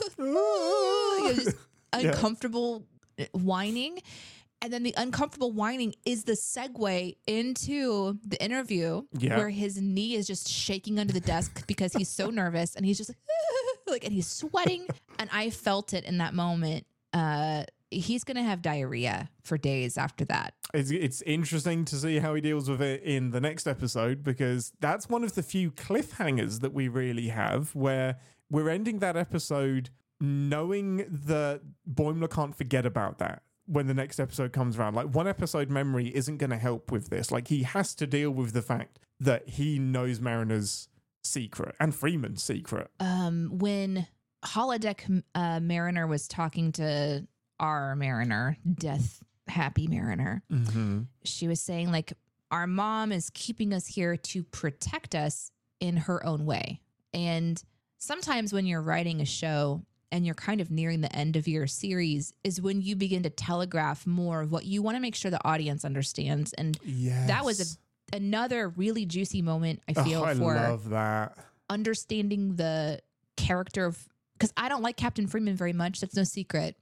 [SPEAKER 1] uncomfortable whining. And then the uncomfortable whining is the segue into the interview where his knee is just shaking under the desk because he's so nervous. And he's just like, and he's sweating. And I felt it in that moment. He's going to have diarrhea for days after that.
[SPEAKER 2] It's interesting to see how he deals with it in the next episode, because that's one of the few cliffhangers that we really have, where we're ending that episode knowing that Boimler can't forget about that when the next episode comes around. Like, one episode memory isn't going to help with this. Like, he has to deal with the fact that he knows Mariner's secret and Freeman's secret.
[SPEAKER 1] When holodeck Mariner was talking to our Mariner, death happy Mariner, she was saying, like, our mom is keeping us here to protect us in her own way. And sometimes when you're writing a show and you're kind of nearing the end of your series is when you begin to telegraph more of what you want to make sure the audience understands. And that was another really juicy moment, I feel,
[SPEAKER 2] I
[SPEAKER 1] for
[SPEAKER 2] love that.
[SPEAKER 1] Understanding the character of, because I don't like Captain Freeman very much. That's no secret.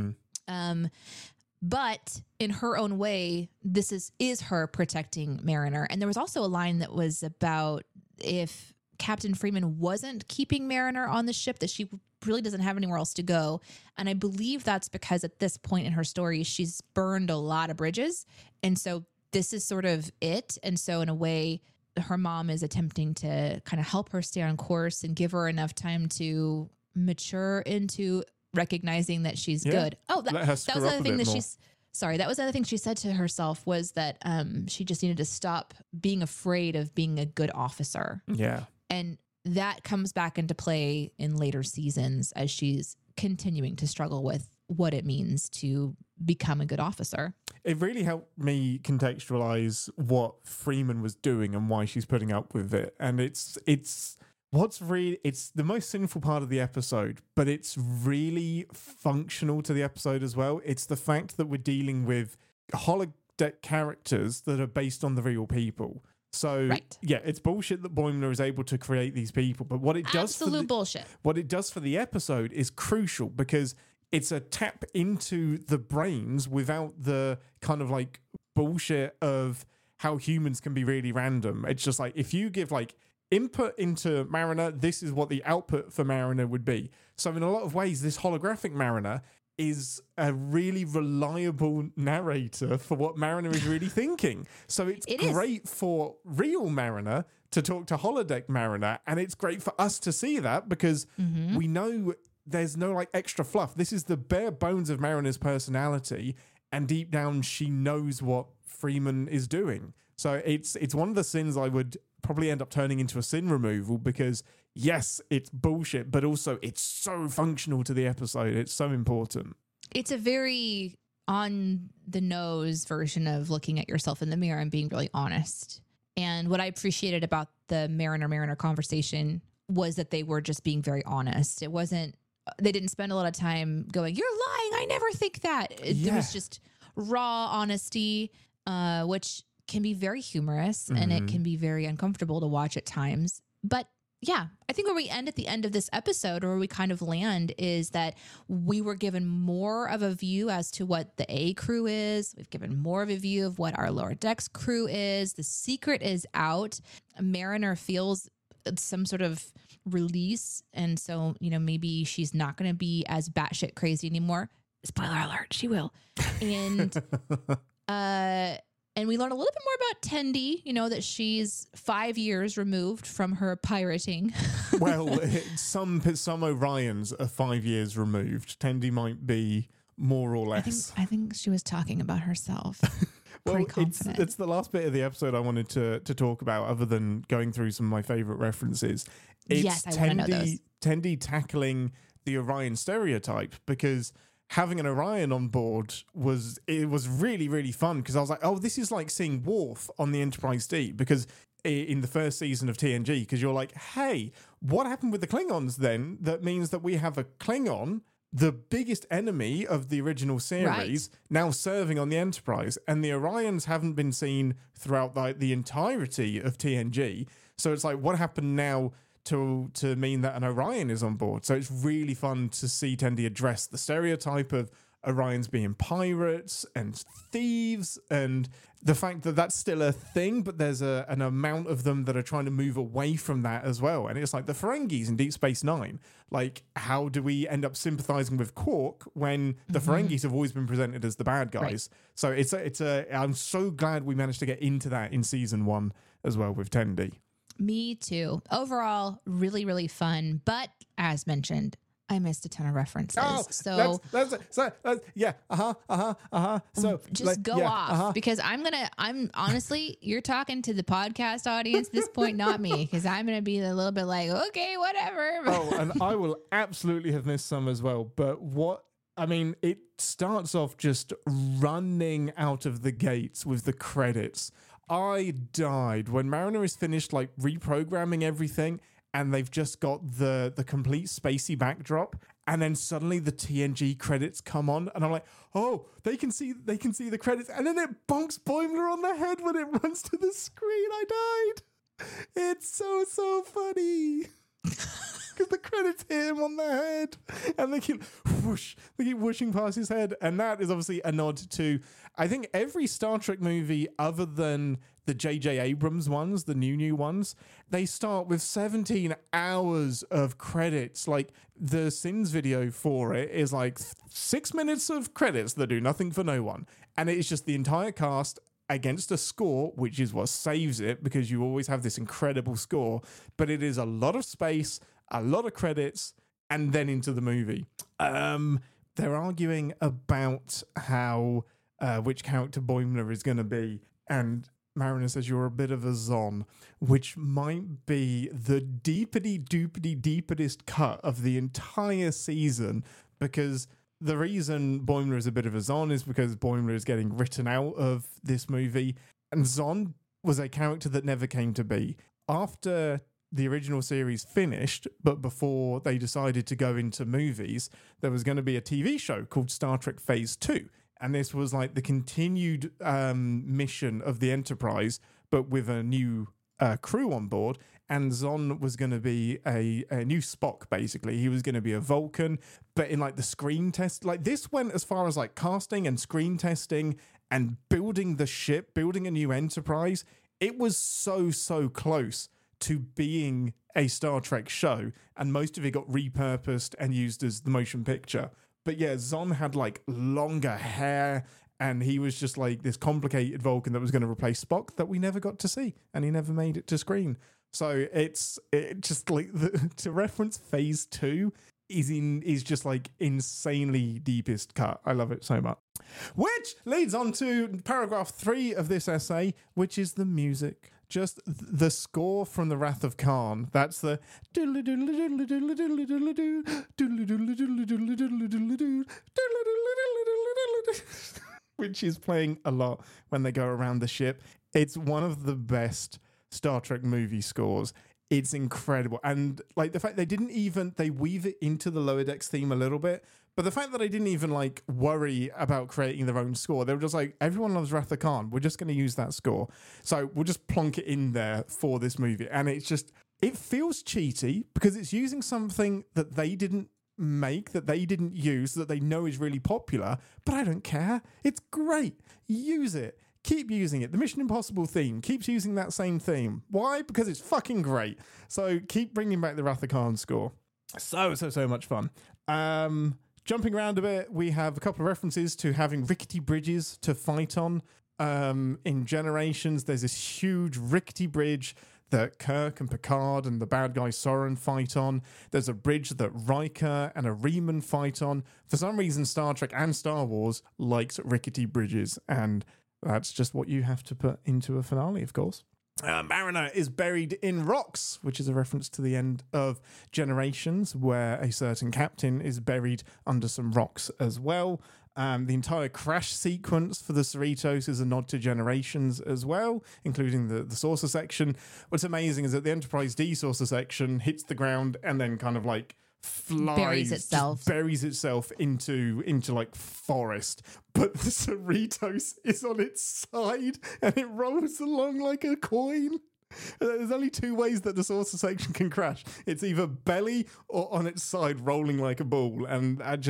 [SPEAKER 1] But in her own way, this is her protecting Mariner. And there was also a line that was about if Captain Freeman wasn't keeping Mariner on the ship, that she really doesn't have anywhere else to go. And I believe that's because at this point in her story, she's burned a lot of bridges. And so this is sort of it. And so in a way, her mom is attempting to kind of help her stay on course and give her enough time to mature into recognizing that she's good. Oh, that was another thing that that was another thing she said to herself, was that she just needed to stop being afraid of being a good officer.
[SPEAKER 2] Yeah.
[SPEAKER 1] And that comes back into play in later seasons as she's continuing to struggle with what it means to become a good officer.
[SPEAKER 2] It really helped me contextualize what Freeman was doing and why she's putting up with it. And it's the most sinful part of the episode, but it's really functional to the episode as well. It's the fact that we're dealing with holodeck characters that are based on the real people. So yeah, it's bullshit that Boimler is able to create these people, but what it does
[SPEAKER 1] bullshit.
[SPEAKER 2] What it does for the episode is crucial, because it's a tap into the brains without the kind of like bullshit of how humans can be really random. It's just like, if you give like input into Mariner, this is what the output for Mariner would be. So in a lot of ways, this holographic Mariner is a really reliable narrator for what Mariner is really thinking. So it's great for real Mariner to talk to holodeck Mariner, and it's great for us to see that, because we know there's no like extra fluff. This is the bare bones of Mariner's personality, and deep down she knows what Freeman is doing. So it's one of the sins I would probably end up turning into a sin removal, because yes, it's bullshit, but also it's so functional to the episode. It's so important.
[SPEAKER 1] It's a very on the nose version of looking at yourself in the mirror and being really honest. And what I appreciated about the Mariner conversation was that they were just being very honest. It wasn't, they didn't spend a lot of time going, "You're lying, I never think that." There was just raw honesty, which can be very humorous and it can be very uncomfortable to watch at times. But yeah, I think where we end at the end of this episode, or where we kind of land, is that we were given more of a view as to what the A crew is. We've given more of a view of what our lower decks crew is. The secret is out. Mariner feels some sort of release. And so, you know, maybe she's not going to be as batshit crazy anymore. Spoiler alert, she will. And we learn a little bit more about Tendi, you know, that she's 5 years removed from her pirating.
[SPEAKER 2] Well, some Orions are 5 years removed. Tendi might be more or less.
[SPEAKER 1] I think she was talking about herself.
[SPEAKER 2] Well, it's the last bit of the episode I wanted to talk about, other than going through some of my favorite references. It's
[SPEAKER 1] I want to know those.
[SPEAKER 2] Tendi tackling the Orion stereotype, because having an Orion on board was really, really fun, because I was like, oh, this is like seeing Worf on the Enterprise D, because in the first season of TNG, because you're like, hey, what happened with the Klingons then? That means that we have a Klingon, the biggest enemy of the original series, now serving on the Enterprise, and the Orions haven't been seen throughout the entirety of TNG. So it's like, what happened now to mean that an Orion is on board? So it's really fun to see Tendi address the stereotype of Orions being pirates and thieves, and the fact that that's still a thing, but there's an amount of them that are trying to move away from that as well. And it's like the Ferengis in Deep Space Nine. Like, how do we end up sympathizing with Quark when the Ferengis have always been presented as the bad guys? Right. So I'm so glad we managed to get into that in season 1 as well with Tendi.
[SPEAKER 1] Me too. Overall, really, really fun. But as mentioned, I missed a ton of references. So just go off because I'm honestly, you're talking to the podcast audience at this point, not me, because I'm going to be a little bit like, okay, whatever.
[SPEAKER 2] Oh, and I will absolutely have missed some as well. But it starts off just running out of the gates with the credits. I died when Mariner is finished like reprogramming everything and they've just got the complete spacey backdrop, and then suddenly the TNG credits come on, and I'm like, oh, they can see the credits, and then it bonks Boimler on the head when it runs to the screen. I died. It's so funny. Because the credits hit him on the head and they keep whooshing past his head. And that is obviously a nod to, I think, every Star Trek movie other than the J.J. Abrams ones, the new ones. They start with 17 hours of credits. Like, the Sins video for it is like 6 minutes of credits that do nothing for no one. And it is just the entire cast against a score, which is what saves it, because you always have this incredible score. But it is a lot of space, a lot of credits, and then into the movie. They're arguing about how which character Boimler is going to be, and Mariner says you're a bit of a Zon, which might be the deepest cut of the entire season, because the reason Boimler is a bit of a Zon is because Boimler is getting written out of this movie, and Zon was a character that never came to be. After the original series finished, but before they decided to go into movies, there was going to be a TV show called Star Trek Phase 2. And this was like the continued mission of the Enterprise, but with a new crew on board. And Zon was going to be a new Spock, basically. He was going to be a Vulcan, but in like the screen test, like this went as far as like casting and screen testing and building the ship, building a new Enterprise. It was so close to being a Star Trek show, and most of it got repurposed and used as the motion picture. But yeah, Zon had like longer hair, and he was just like this complicated Vulcan that was going to replace Spock that we never got to see, and he never made it to screen. So it just like to reference Phase 2 is just like insanely deepest cut. I love it so much. Which leads on to paragraph 3 of this essay, which is the music. Just the score from The Wrath of Khan. That's the which is playing a lot when they go around the ship. It's one of the best Star Trek movie scores. It's incredible. And like the fact they weave it into the Lower Decks theme a little bit, but the fact that I didn't even like worry about creating their own score, they were just like, everyone loves Wrath of Khan, we're just going to use that score. So we'll just plonk it in there for this movie. And it's just, it feels cheaty because it's using something that they didn't make, that they didn't use, that they know is really popular, but I don't care. It's great. Use it. Keep using it. The Mission Impossible theme keeps using that same theme. Why? Because it's fucking great. So keep bringing back the Wrath of Khan score. So much fun. Jumping around a bit, we have a couple of references to having rickety bridges to fight on. In Generations, there's this huge rickety bridge that Kirk and Picard and the bad guy Soren fight on. There's a bridge that Riker and a Riemann fight on. For some reason, Star Trek and Star Wars likes rickety bridges, and that's just what you have to put into a finale, of course. Mariner is buried in rocks, which is a reference to the end of Generations, where a certain captain is buried under some rocks as well. The entire crash sequence for the Cerritos is a nod to Generations as well, including the saucer section. What's amazing is that the Enterprise D saucer section hits the ground and then kind of like buries itself into like forest, but the Cerritos is on its side and it rolls along like a coin. There's only 2 ways that the saucer section can crash. It's either belly or on its side rolling like a ball, and that just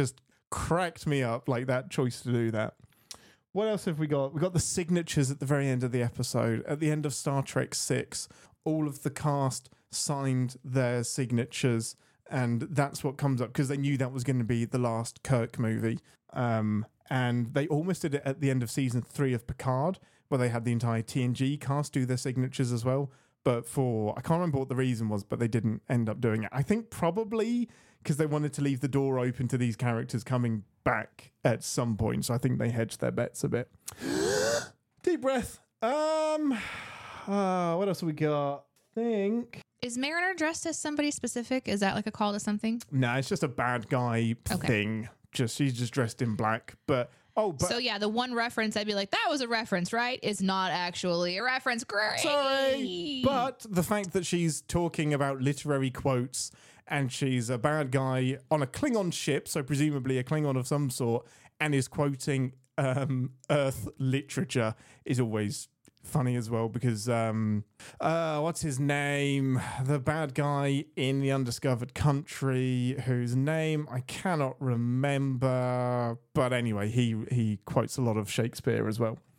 [SPEAKER 2] cracked me up, like that choice to do that. What else have we got? We got the signatures at the very end of the episode. At the end of Star Trek 6, all of the cast signed their signatures, and that's what comes up because they knew that was going to be the last Kirk movie. And they almost did it at the end of season 3 of Picard, where they had the entire TNG cast do their signatures as well. But I can't remember what the reason was, but they didn't end up doing it. I think probably because they wanted to leave the door open to these characters coming back at some point. So I think they hedged their bets a bit. Deep breath. What else have we got?
[SPEAKER 1] Is Mariner dressed as somebody specific? Is that like a call to something?
[SPEAKER 2] No, it's just a bad guy thing. She's just dressed in black. But so yeah, the one reference I'd be like, that was a reference, right? It's not actually a reference. Great. Sorry. But the fact that she's talking about literary quotes and she's a bad guy on a Klingon ship, so presumably a Klingon of some sort, and is quoting Earth literature is always funny as well because what's his name, the bad guy in The Undiscovered Country, whose name I cannot remember, but anyway, he quotes a lot of Shakespeare as well.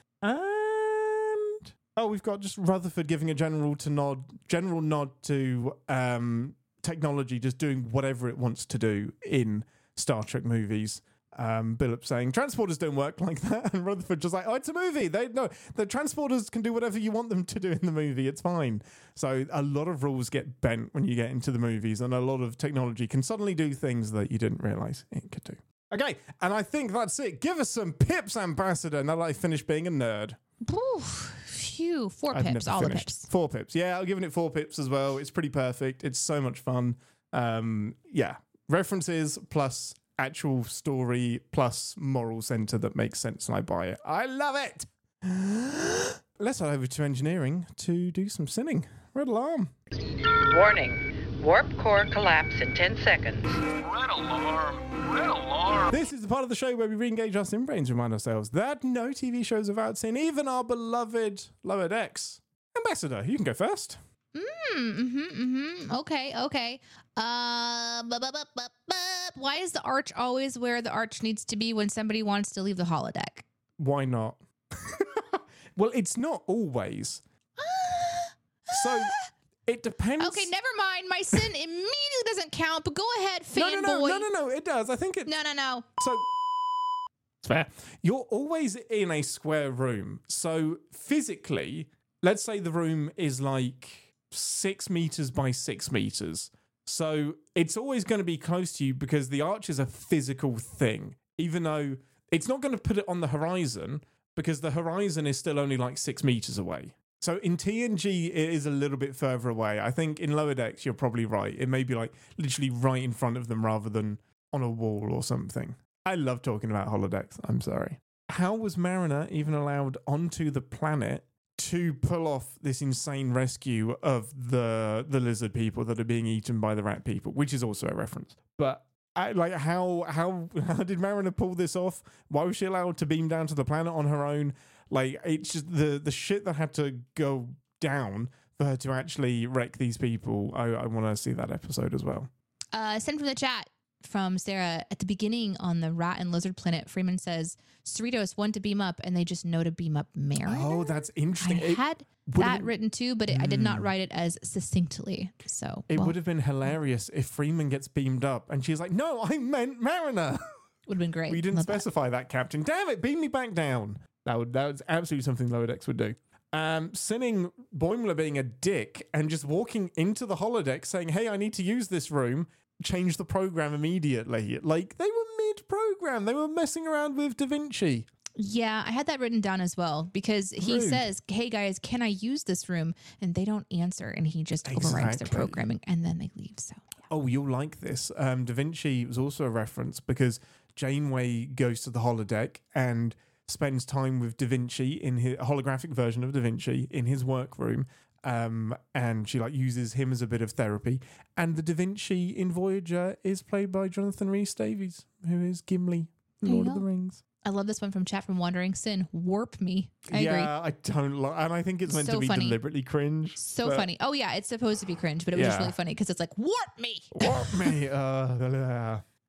[SPEAKER 2] And we've got just Rutherford giving a general nod to technology just doing whatever it wants to do in Star Trek movies. Billup saying transporters don't work like that, and Rutherford just like, it's a movie. The transporters can do whatever you want them to do in the movie. It's fine. So a lot of rules get bent when you get into the movies, and a lot of technology can suddenly do things that you didn't realize it could do. Okay, and I think that's it. Give us some pips, Ambassador. Now that I finished being a nerd.
[SPEAKER 1] Phew, 4 pips, all the pips.
[SPEAKER 2] 4 pips. Yeah, I'm giving it 4 pips as well. It's pretty perfect. It's so much fun. References plus actual story plus moral center that makes sense, and I buy it. I love it. Let's head over to engineering to do some sinning. Red alarm.
[SPEAKER 3] Warning. Warp core collapse in 10 seconds.
[SPEAKER 4] Red alarm. Red alarm.
[SPEAKER 2] This is the part of the show where we re-engage our sin brains and remind ourselves that no TV shows without sin, even our beloved Lower Decks. Ambassador, you can go first.
[SPEAKER 1] Okay. Why is the arch always where the arch needs to be when somebody wants to leave the holodeck?
[SPEAKER 2] Why not? Well, it's not always. So it depends.
[SPEAKER 1] Okay, never mind. My sin immediately doesn't count, but go ahead, fanboy.
[SPEAKER 2] No, it does. I think it...
[SPEAKER 1] No.
[SPEAKER 2] So... It's fair. You're always in a square room. So physically, let's say the room is like 6 meters by 6 meters. So it's always going to be close to you because the arch is a physical thing, even though it's not going to put it on the horizon because the horizon is still only like 6 meters away. So in TNG, it is a little bit further away. I think in Lower Decks, you're probably right. It may be like literally right in front of them rather than on a wall or something. I love talking about holodecks. I'm sorry. How was Mariner even allowed onto the planet to pull off this insane rescue of the lizard people that are being eaten by the rat people, which is also a reference. But how did Mariner pull this off? Why was she allowed to beam down to the planet on her own? Like, it's just the shit that had to go down for her to actually wreck these people. I want to see that episode as well.
[SPEAKER 1] Send from the chat from Sarah. At the beginning on the rat and lizard planet, Freeman says Cerritos want to beam up, and they just know to beam up Mariner.
[SPEAKER 2] Oh, that's interesting.
[SPEAKER 1] I had that written too, but I did not write it as succinctly. So
[SPEAKER 2] it would have been hilarious if Freeman gets beamed up and she's like, "No, I meant Mariner."
[SPEAKER 1] Would have been great.
[SPEAKER 2] We didn't specify that, Captain. Damn it, beam me back down. That was absolutely something Lower Decks would do. Sinning Boimler being a dick and just walking into the holodeck saying, "Hey, I need to use this room." Change the program immediately. Like, they were mid-program. They were messing around with Da Vinci.
[SPEAKER 1] Yeah, I had that written down as well because he says, "Hey guys, can I use this room?" And they don't answer, and he just overrides their programming, and then they leave. So,
[SPEAKER 2] oh, you'll like this. Da Vinci was also a reference because Janeway goes to the holodeck and spends time with Da Vinci in his holographic version of Da Vinci in his workroom. And she uses him as a bit of therapy. And the Da Vinci in Voyager is played by Jonathan Rhys-Davies, who is Gimli, Lord of the Rings.
[SPEAKER 1] I love this one from chat from Wandering Sin. Warp me. I agree.
[SPEAKER 2] Yeah, I don't like, and I think it's meant to be deliberately cringe.
[SPEAKER 1] So funny. Oh yeah, it's supposed to be cringe, but it was just really funny because it's like, warp me.
[SPEAKER 2] Warp me.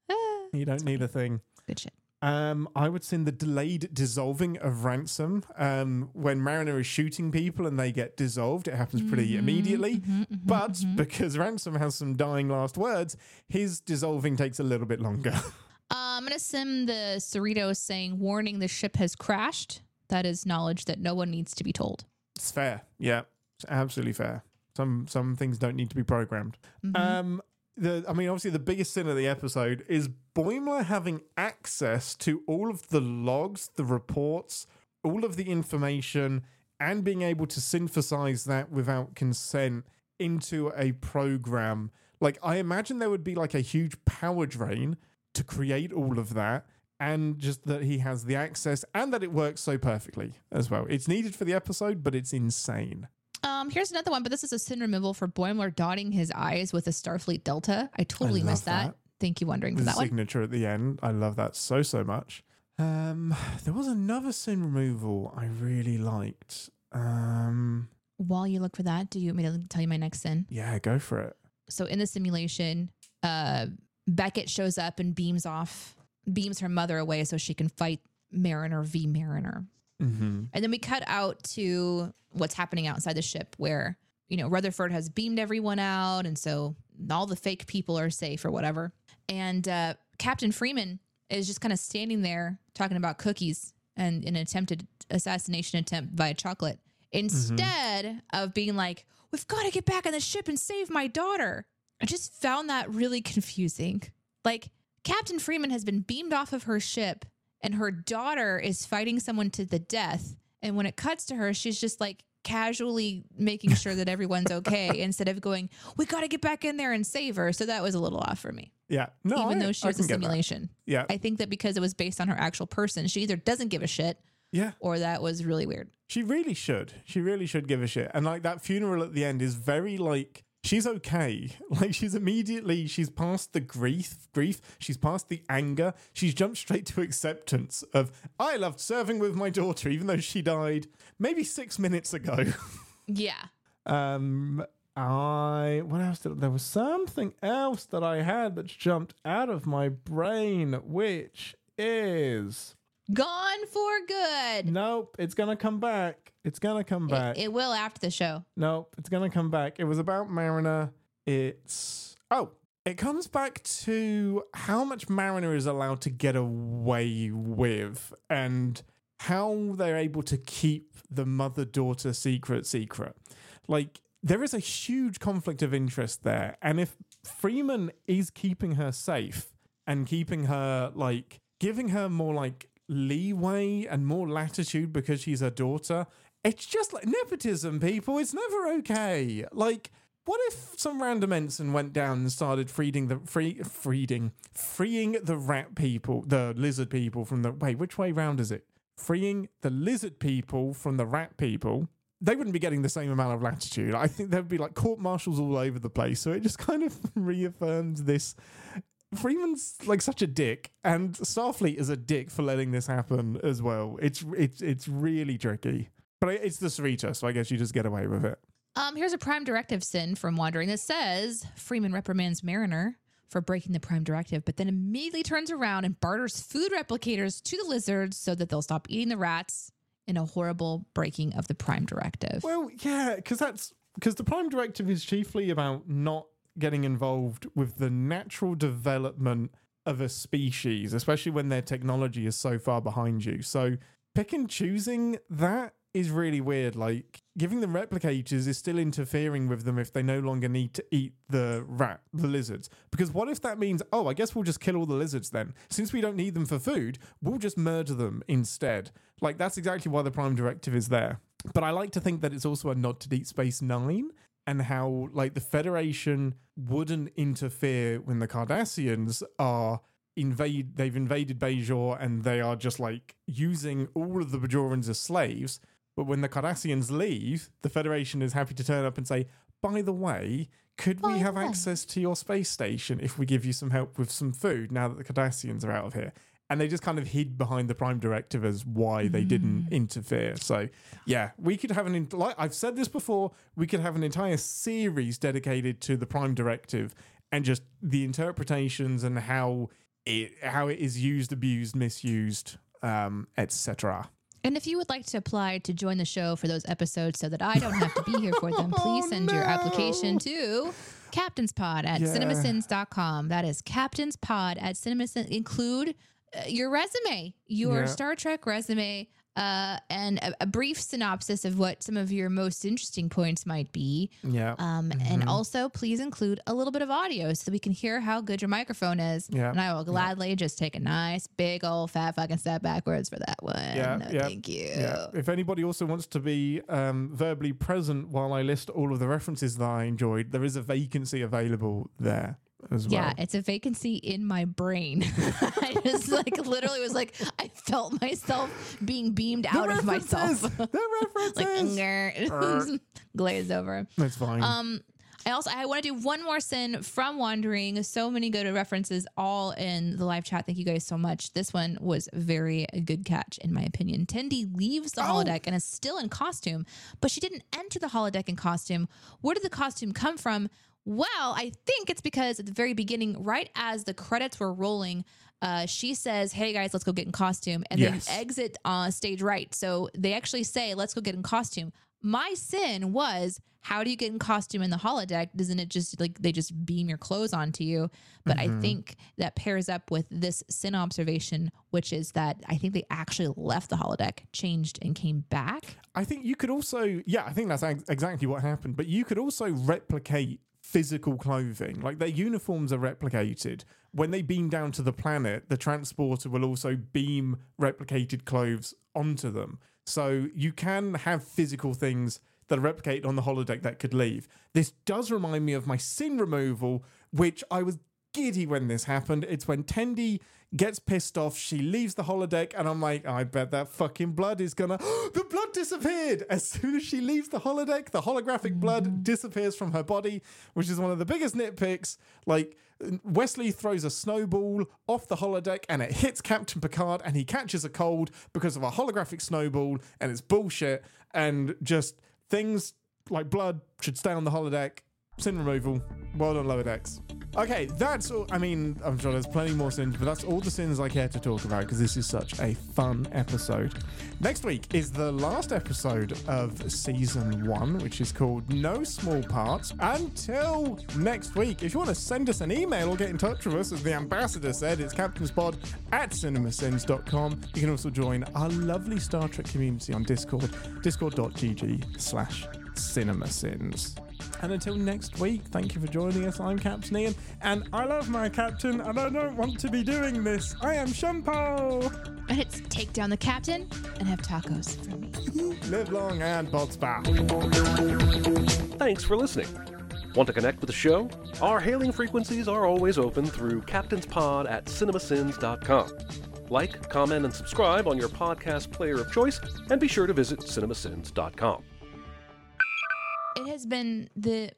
[SPEAKER 2] You don't need a thing.
[SPEAKER 1] Good shit.
[SPEAKER 2] I would send the delayed dissolving of Ransom. When Mariner is shooting people and they get dissolved, it happens pretty immediately. But because Ransom has some dying last words, his dissolving takes a little bit longer.
[SPEAKER 1] I'm going to sim the Cerritos saying, warning, the ship has crashed. That is knowledge that no one needs to be told.
[SPEAKER 2] It's fair. Yeah, it's absolutely fair. Some things don't need to be programmed. Obviously the biggest sin of the episode is Boimler having access to all of the logs, the reports, all of the information, and being able to synthesize that without consent into a program. Like, I imagine there would be like a huge power drain to create all of that, and just that he has the access and that it works so perfectly as well. It's needed for the episode, but it's insane.
[SPEAKER 1] Here's another one, but this is a sin removal for Boimler dotting his I's with a Starfleet Delta. I totally missed that. Thank you, wondering for that one.
[SPEAKER 2] Signature at the end. I love that so much. There was another sin removal I really liked.
[SPEAKER 1] While you look for that, do you want me to tell you my next sin?
[SPEAKER 2] Yeah, go for it.
[SPEAKER 1] So in the simulation, Beckett shows up and beams her mother away so she can fight Mariner v. Mariner. And then we cut out to what's happening outside the ship where, Rutherford has beamed everyone out. And so all the fake people are safe or whatever. And Captain Freeman is just kind of standing there talking about cookies and an attempted assassination attempt via chocolate instead of being like, we've got to get back on the ship and save my daughter. I just found that really confusing. Like, Captain Freeman has been beamed off of her ship and her daughter is fighting someone to the death. And when it cuts to her, she's just like casually making sure that everyone's okay instead of going, we got to get back in there and save her. So that was a little off for me.
[SPEAKER 2] Yeah. No,
[SPEAKER 1] even though she was a simulation.
[SPEAKER 2] Yeah.
[SPEAKER 1] I think that because it was based on her actual person, she either doesn't give a shit.
[SPEAKER 2] Yeah.
[SPEAKER 1] Or that was really weird.
[SPEAKER 2] She really should. She really should give a shit. And like that funeral at the end is very like, she's okay. Like she's past the grief. She's past the anger. She's jumped straight to acceptance of, I loved serving with my daughter, even though she died maybe 6 minutes ago.
[SPEAKER 1] Yeah.
[SPEAKER 2] What else there was something else that I had that's jumped out of my brain, which is
[SPEAKER 1] gone for good.
[SPEAKER 2] Nope, it's gonna come back. It's gonna come back.
[SPEAKER 1] It will after the show.
[SPEAKER 2] Nope, it's gonna come back. It was about Mariner. It comes back to how much Mariner is allowed to get away with and how they're able to keep the mother-daughter secret. Like, there is a huge conflict of interest there. And if Freeman is keeping her safe and keeping her, like, giving her more, like, leeway and more latitude because she's her daughter, it's just like nepotism, people. It's never okay. Like, what if some random ensign went down and started freeing the rat people, the lizard people from the... Wait, which way round is it? Freeing the lizard people from the rat people. They wouldn't be getting the same amount of latitude. I think there'd be like court-martials all over the place. So it just kind of reaffirms this. Freeman's like such a dick, and Starfleet is a dick for letting this happen as well. It's really tricky. But it's the Cerritos, so I guess you just get away with it.
[SPEAKER 1] Here's a Prime Directive sin from Wandering that says Freeman reprimands Mariner for breaking the Prime Directive, but then immediately turns around and barters food replicators to the lizards so that they'll stop eating the rats in a horrible breaking of the Prime Directive.
[SPEAKER 2] Well, yeah, because the Prime Directive is chiefly about not getting involved with the natural development of a species, especially when their technology is so far behind you. So pick and choosing that is really weird. Like, giving them replicators is still interfering with them if they no longer need to eat the lizards. Because what if that means, I guess we'll just kill all the lizards then. Since we don't need them for food, we'll just murder them instead. Like, that's exactly why the Prime Directive is there. But I like to think that it's also a nod to Deep Space Nine and how, like, the Federation wouldn't interfere when the Cardassians they've invaded Bajor and they are just, like, using all of the Bajorans as slaves. But when the Cardassians leave, the Federation is happy to turn up and say, by the way, could we have access to your space station if we give you some help with some food now that the Cardassians are out of here? And they just kind of hid behind the Prime Directive as why they didn't interfere. So, yeah, we could have like I've said this before, we could have an entire series dedicated to the Prime Directive and just the interpretations and how how it is used, abused, misused, etc.
[SPEAKER 1] And if you would like to apply to join the show for those episodes so that I don't have to be here for them, please send your application to captainspod at cinemasins.com. That is captainspod at cinemasins. Include your resume, your Star Trek resume, and a brief synopsis of what some of your most interesting points might be.
[SPEAKER 2] Yeah.
[SPEAKER 1] And also, please include a little bit of audio so we can hear how good your microphone is.
[SPEAKER 2] Yeah.
[SPEAKER 1] And I will gladly just take a nice, big, old, fat fucking step backwards for that one.
[SPEAKER 2] Yeah,
[SPEAKER 1] No,
[SPEAKER 2] yeah,
[SPEAKER 1] thank you.
[SPEAKER 2] Yeah. If anybody also wants to be verbally present while I list all of the references that I enjoyed, there is a vacancy available there as well.
[SPEAKER 1] Yeah, it's a vacancy in my brain. I just literally was I felt myself being beamed out of myself.
[SPEAKER 2] The references.
[SPEAKER 1] Glazed over.
[SPEAKER 2] That's fine.
[SPEAKER 1] I want to do one more sin from Wandering. So many good references all in the live chat. Thank you guys so much. This one was very a good catch in my opinion. Tendi leaves the holodeck and is still in costume, but she didn't enter the holodeck in costume. Where did the costume come from? Well, I think it's because at the very beginning, right as the credits were rolling, she says, "Hey guys, let's go get in costume," and then exit stage right. So they actually say, "Let's go get in costume." My sin was, how do you get in costume in the holodeck? Doesn't it just they just beam your clothes onto you? But I think that pairs up with this sin observation, which is that I think they actually left the holodeck, changed, and came back.
[SPEAKER 2] I think you could also, I think that's exactly what happened. But you could also replicate physical clothing, like their uniforms are replicated. When they beam down to the planet, the transporter will also beam replicated clothes onto them. So you can have physical things that are replicated on the holodeck that could leave. This does remind me of my sin removal, which I was giddy when this happened. It's when Tendi gets pissed off, she leaves the holodeck, and I'm like, I bet that fucking blood is gonna... The blood disappeared! As soon as she leaves the holodeck, the holographic blood disappears from her body, which is one of the biggest nitpicks. Wesley throws a snowball off the holodeck, and it hits Captain Picard, and he catches a cold because of a holographic snowball, and it's bullshit, and just things like blood should stay on the holodeck. Sin removal. Well done, Lower Decks. Okay, that's all. I mean, I'm sure there's plenty more sins, but that's all the sins I care to talk about because this is such a fun episode. Next week is the last episode of season 1, which is called No Small Parts. Until next week, if you want to send us an email or get in touch with us, as the ambassador said, it's captainspod at cinemasins.com. You can also join our lovely Star Trek community on Discord, discord.gg/cinemasins. And until next week, thank you for joining us. I'm Captain Ian, and I love my captain, and I don't want to be doing this. I am Shumpo.
[SPEAKER 1] And it's take down the captain and have tacos for me.
[SPEAKER 2] Live long and Bodspa.
[SPEAKER 5] Thanks for listening. Want to connect with the show? Our hailing frequencies are always open through captainspod at cinemasins.com. Like, comment, and subscribe on your podcast player of choice, and be sure to visit cinemasins.com.
[SPEAKER 1] It has been the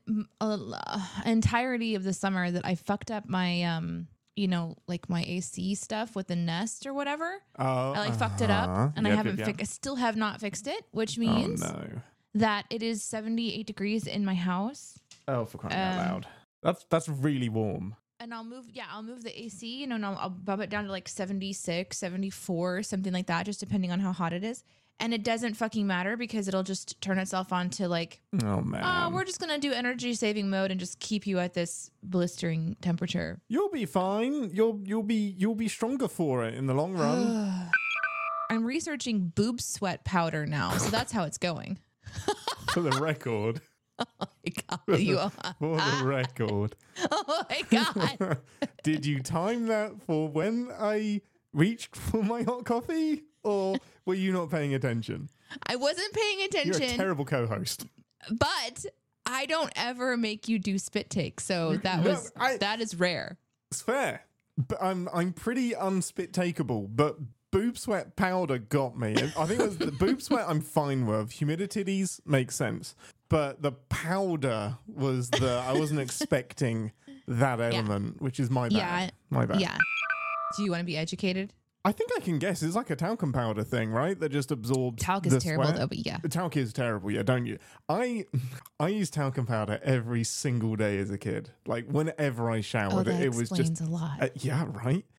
[SPEAKER 1] entirety of the summer that I fucked up my, my AC stuff with the Nest or whatever.
[SPEAKER 2] Oh,
[SPEAKER 1] I fucked it up, and I haven't I still have not fixed it, which means that it is 78 degrees in my house.
[SPEAKER 2] Oh, for crying out loud! That's really warm.
[SPEAKER 1] And I'll move the AC, and I'll bump it down to 76, 74, something like that, just depending on how hot it is. And it doesn't fucking matter because it'll just turn itself on to
[SPEAKER 2] oh man,
[SPEAKER 1] we're just gonna do energy saving mode and just keep you at this blistering temperature.
[SPEAKER 2] You'll be fine. You'll be stronger for it in the long run.
[SPEAKER 1] I'm researching boob sweat powder now, so that's how it's going.
[SPEAKER 2] For the record.
[SPEAKER 1] Oh my god, you are.
[SPEAKER 2] For the record.
[SPEAKER 1] Oh my god.
[SPEAKER 2] Did you time that for when I reached for my hot coffee? Or were you not paying attention?
[SPEAKER 1] I wasn't paying attention.
[SPEAKER 2] You're a terrible co-host.
[SPEAKER 1] But I don't ever make you do spit takes, so that is rare.
[SPEAKER 2] It's fair. But I'm pretty unspit takeable, but boob sweat powder got me. I think it was the boob sweat I'm fine with. Humidities make sense. But the powder was I wasn't expecting that element, which is my bad.
[SPEAKER 1] Yeah.
[SPEAKER 2] My bad.
[SPEAKER 1] Yeah. Do you want to be educated?
[SPEAKER 2] I think I can guess. It's like a talcum powder thing, right? That just absorbs
[SPEAKER 1] talc is terrible
[SPEAKER 2] sweat.
[SPEAKER 1] though, but yeah.
[SPEAKER 2] Talc is terrible, yeah, don't you? I used talcum powder every single day as a kid. Whenever I showered,
[SPEAKER 1] that
[SPEAKER 2] it was just
[SPEAKER 1] explains a lot.
[SPEAKER 2] yeah, right.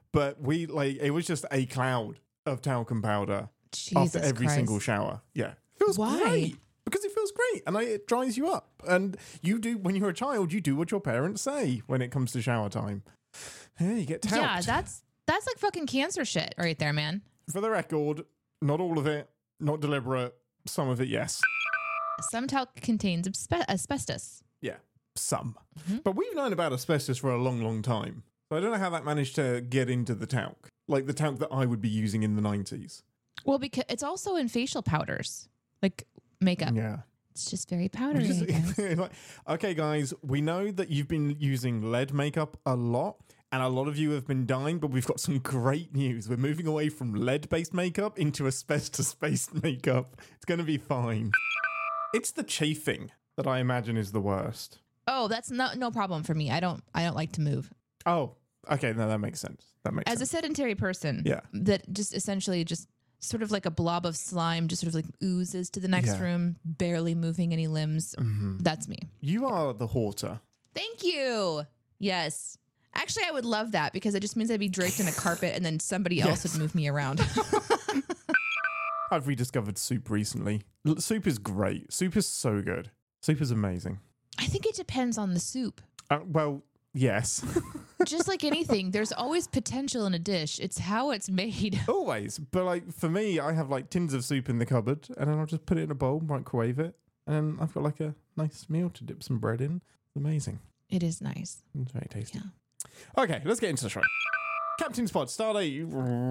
[SPEAKER 2] but it was just a cloud of talcum powder
[SPEAKER 1] Jesus
[SPEAKER 2] after every
[SPEAKER 1] Christ.
[SPEAKER 2] single shower. Yeah. Feels
[SPEAKER 1] Why?
[SPEAKER 2] great. Because it feels great and it dries you up. And you do, when you're a child, you do what your parents say when it comes to shower time. Yeah, you get talked.
[SPEAKER 1] Yeah, that's like fucking cancer shit right there, man.
[SPEAKER 2] For the record, not all of it, not deliberate. Some of it, yes.
[SPEAKER 1] Some talc contains asbestos.
[SPEAKER 2] Yeah, some. But we've known about asbestos for a long, long time. So I don't know how that managed to get into the talc. Like the talc that I would be using in the 90s.
[SPEAKER 1] Well, because it's also in facial powders, like makeup.
[SPEAKER 2] Yeah.
[SPEAKER 1] It's just very powdery. I guess.
[SPEAKER 2] Like, okay, guys, we know that you've been using lead makeup a lot. And a lot of you have been dying, but we've got some great news. We're moving away from lead-based makeup into asbestos-based makeup. It's going to be fine. It's the chafing that I imagine is the worst.
[SPEAKER 1] Oh, that's no problem for me. I don't like to move.
[SPEAKER 2] Oh, okay. No, that makes sense.
[SPEAKER 1] As a sedentary person,
[SPEAKER 2] Yeah.
[SPEAKER 1] that just essentially just sort of like a blob of slime just sort of like oozes to the next
[SPEAKER 2] Yeah.
[SPEAKER 1] room, barely moving any limbs. That's me.
[SPEAKER 2] You are the hoarder.
[SPEAKER 1] Thank you. Yes. Actually, I would love that because it just means I'd be draped in a carpet and then somebody else
[SPEAKER 2] Yes.
[SPEAKER 1] would move me around.
[SPEAKER 2] I've rediscovered soup recently. Soup is great. Soup is so good. Soup is amazing.
[SPEAKER 1] I think it depends on the soup.
[SPEAKER 2] Well, yes.
[SPEAKER 1] Just like anything, there's always potential in a dish. It's how it's made.
[SPEAKER 2] Always. But like for me, I have like tins of soup in the cupboard and then I'll just put it in a bowl, microwave it. And then I've got like a nice meal to dip some bread in. It's amazing.
[SPEAKER 1] It is nice.
[SPEAKER 2] It's very tasty.
[SPEAKER 1] Yeah.
[SPEAKER 2] Okay, let's get into the show. Captain's Pod, Stardate.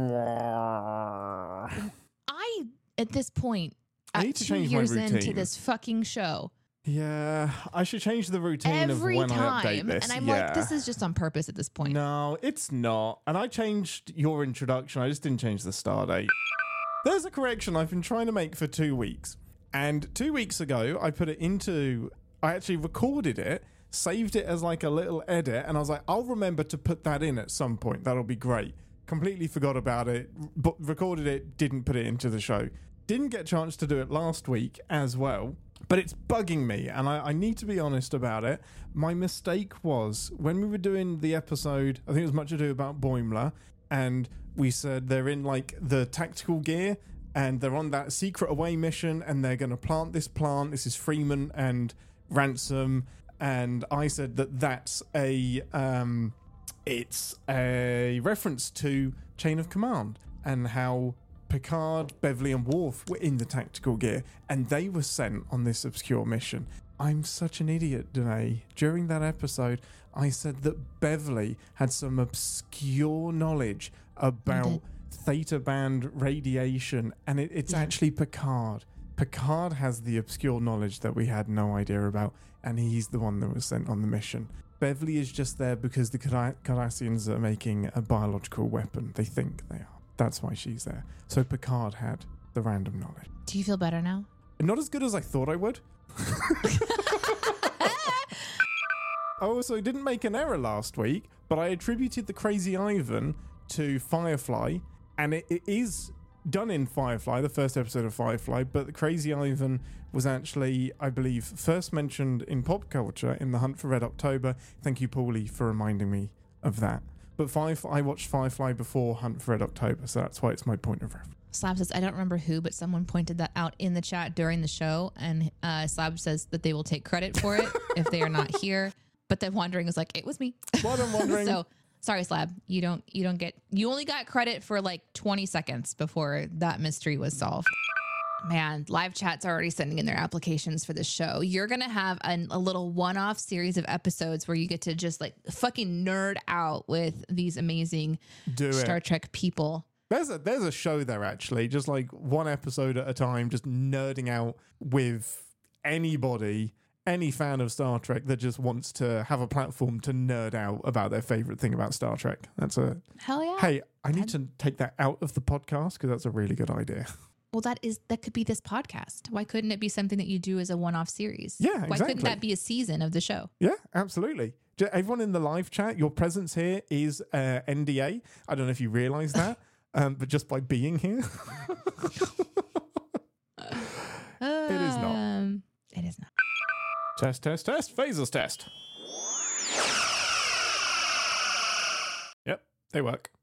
[SPEAKER 1] I, at this point,
[SPEAKER 2] I need to
[SPEAKER 1] 2
[SPEAKER 2] change my
[SPEAKER 1] years into
[SPEAKER 2] routine.
[SPEAKER 1] this fucking show,
[SPEAKER 2] Yeah, I should change the routine
[SPEAKER 1] every
[SPEAKER 2] of when I update
[SPEAKER 1] time,
[SPEAKER 2] this.
[SPEAKER 1] and I'm
[SPEAKER 2] yeah.
[SPEAKER 1] like, this is just on purpose at this point.
[SPEAKER 2] No, it's not. And I changed your introduction. I just didn't change the star date. There's a correction I've been trying to make for 2 weeks. And 2 weeks ago, I actually recorded it, saved it as like a little edit. And I was like, I'll remember to put that in at some point. That'll be great. Completely forgot about it, but recorded it, didn't put it into the show. Didn't get a chance to do it last week as well. But it's bugging me, and I need to be honest about it. My mistake was, when we were doing the episode, I think it was Much Ado About Boimler, and we said they're in, like, the tactical gear, and they're on that secret away mission, and they're going to plant. This is Freeman and Ransom, and I said that's it's a reference to Chain of Command, and how Picard, Beverly, and Worf were in the tactical gear, and they were sent on this obscure mission. I'm such an idiot, Danae. During that episode, I said that Beverly had some obscure knowledge about theta band radiation, and it's actually Picard. Picard has the obscure knowledge that we had no idea about, and he's the one that was sent on the mission. Beverly is just there because the Cardassians are making a biological weapon. They think they are. That's why she's there. So Picard had the random knowledge.
[SPEAKER 1] Do you feel better now?
[SPEAKER 2] Not as good as I thought I would. I also didn't make an error last week, but I attributed the Crazy Ivan to Firefly, and it is done in Firefly, the first episode of Firefly, but the Crazy Ivan was actually, I believe, first mentioned in pop culture in The Hunt for Red October. Thank you, Paulie, for reminding me of that. But I watched Firefly before Hunt for Red October, so that's why it's my point of reference.
[SPEAKER 1] Slab says, I don't remember who, but someone pointed that out in the chat during the show, and Slab says that they will take credit for it if they are not here. But then Wandering is like, it was me.
[SPEAKER 2] What I'm wondering.
[SPEAKER 1] So sorry, Slab, you only got credit for like 20 seconds before that mystery was solved. Man, live chat's already sending in their applications for this show. You're going to have a little one-off series of episodes where you get to just like fucking nerd out with these amazing Star Trek people.
[SPEAKER 2] There's a show there, actually, just like one episode at a time, just nerding out with anybody, any fan of Star Trek that just wants to have a platform to nerd out about their favorite thing about Star Trek.
[SPEAKER 1] Hell yeah.
[SPEAKER 2] Hey, I need to take that out of the podcast because that's a really good idea.
[SPEAKER 1] Well, that could be this podcast. Why couldn't it be something that you do as a one-off series?
[SPEAKER 2] Yeah,
[SPEAKER 1] Why
[SPEAKER 2] exactly.
[SPEAKER 1] couldn't that be a season of the show?
[SPEAKER 2] Yeah, absolutely. Everyone in the live chat, your presence here is NDA. I don't know if you realize that, but just by being here. It is not.
[SPEAKER 1] It is not.
[SPEAKER 2] Test. Phasers test. Yep, they work.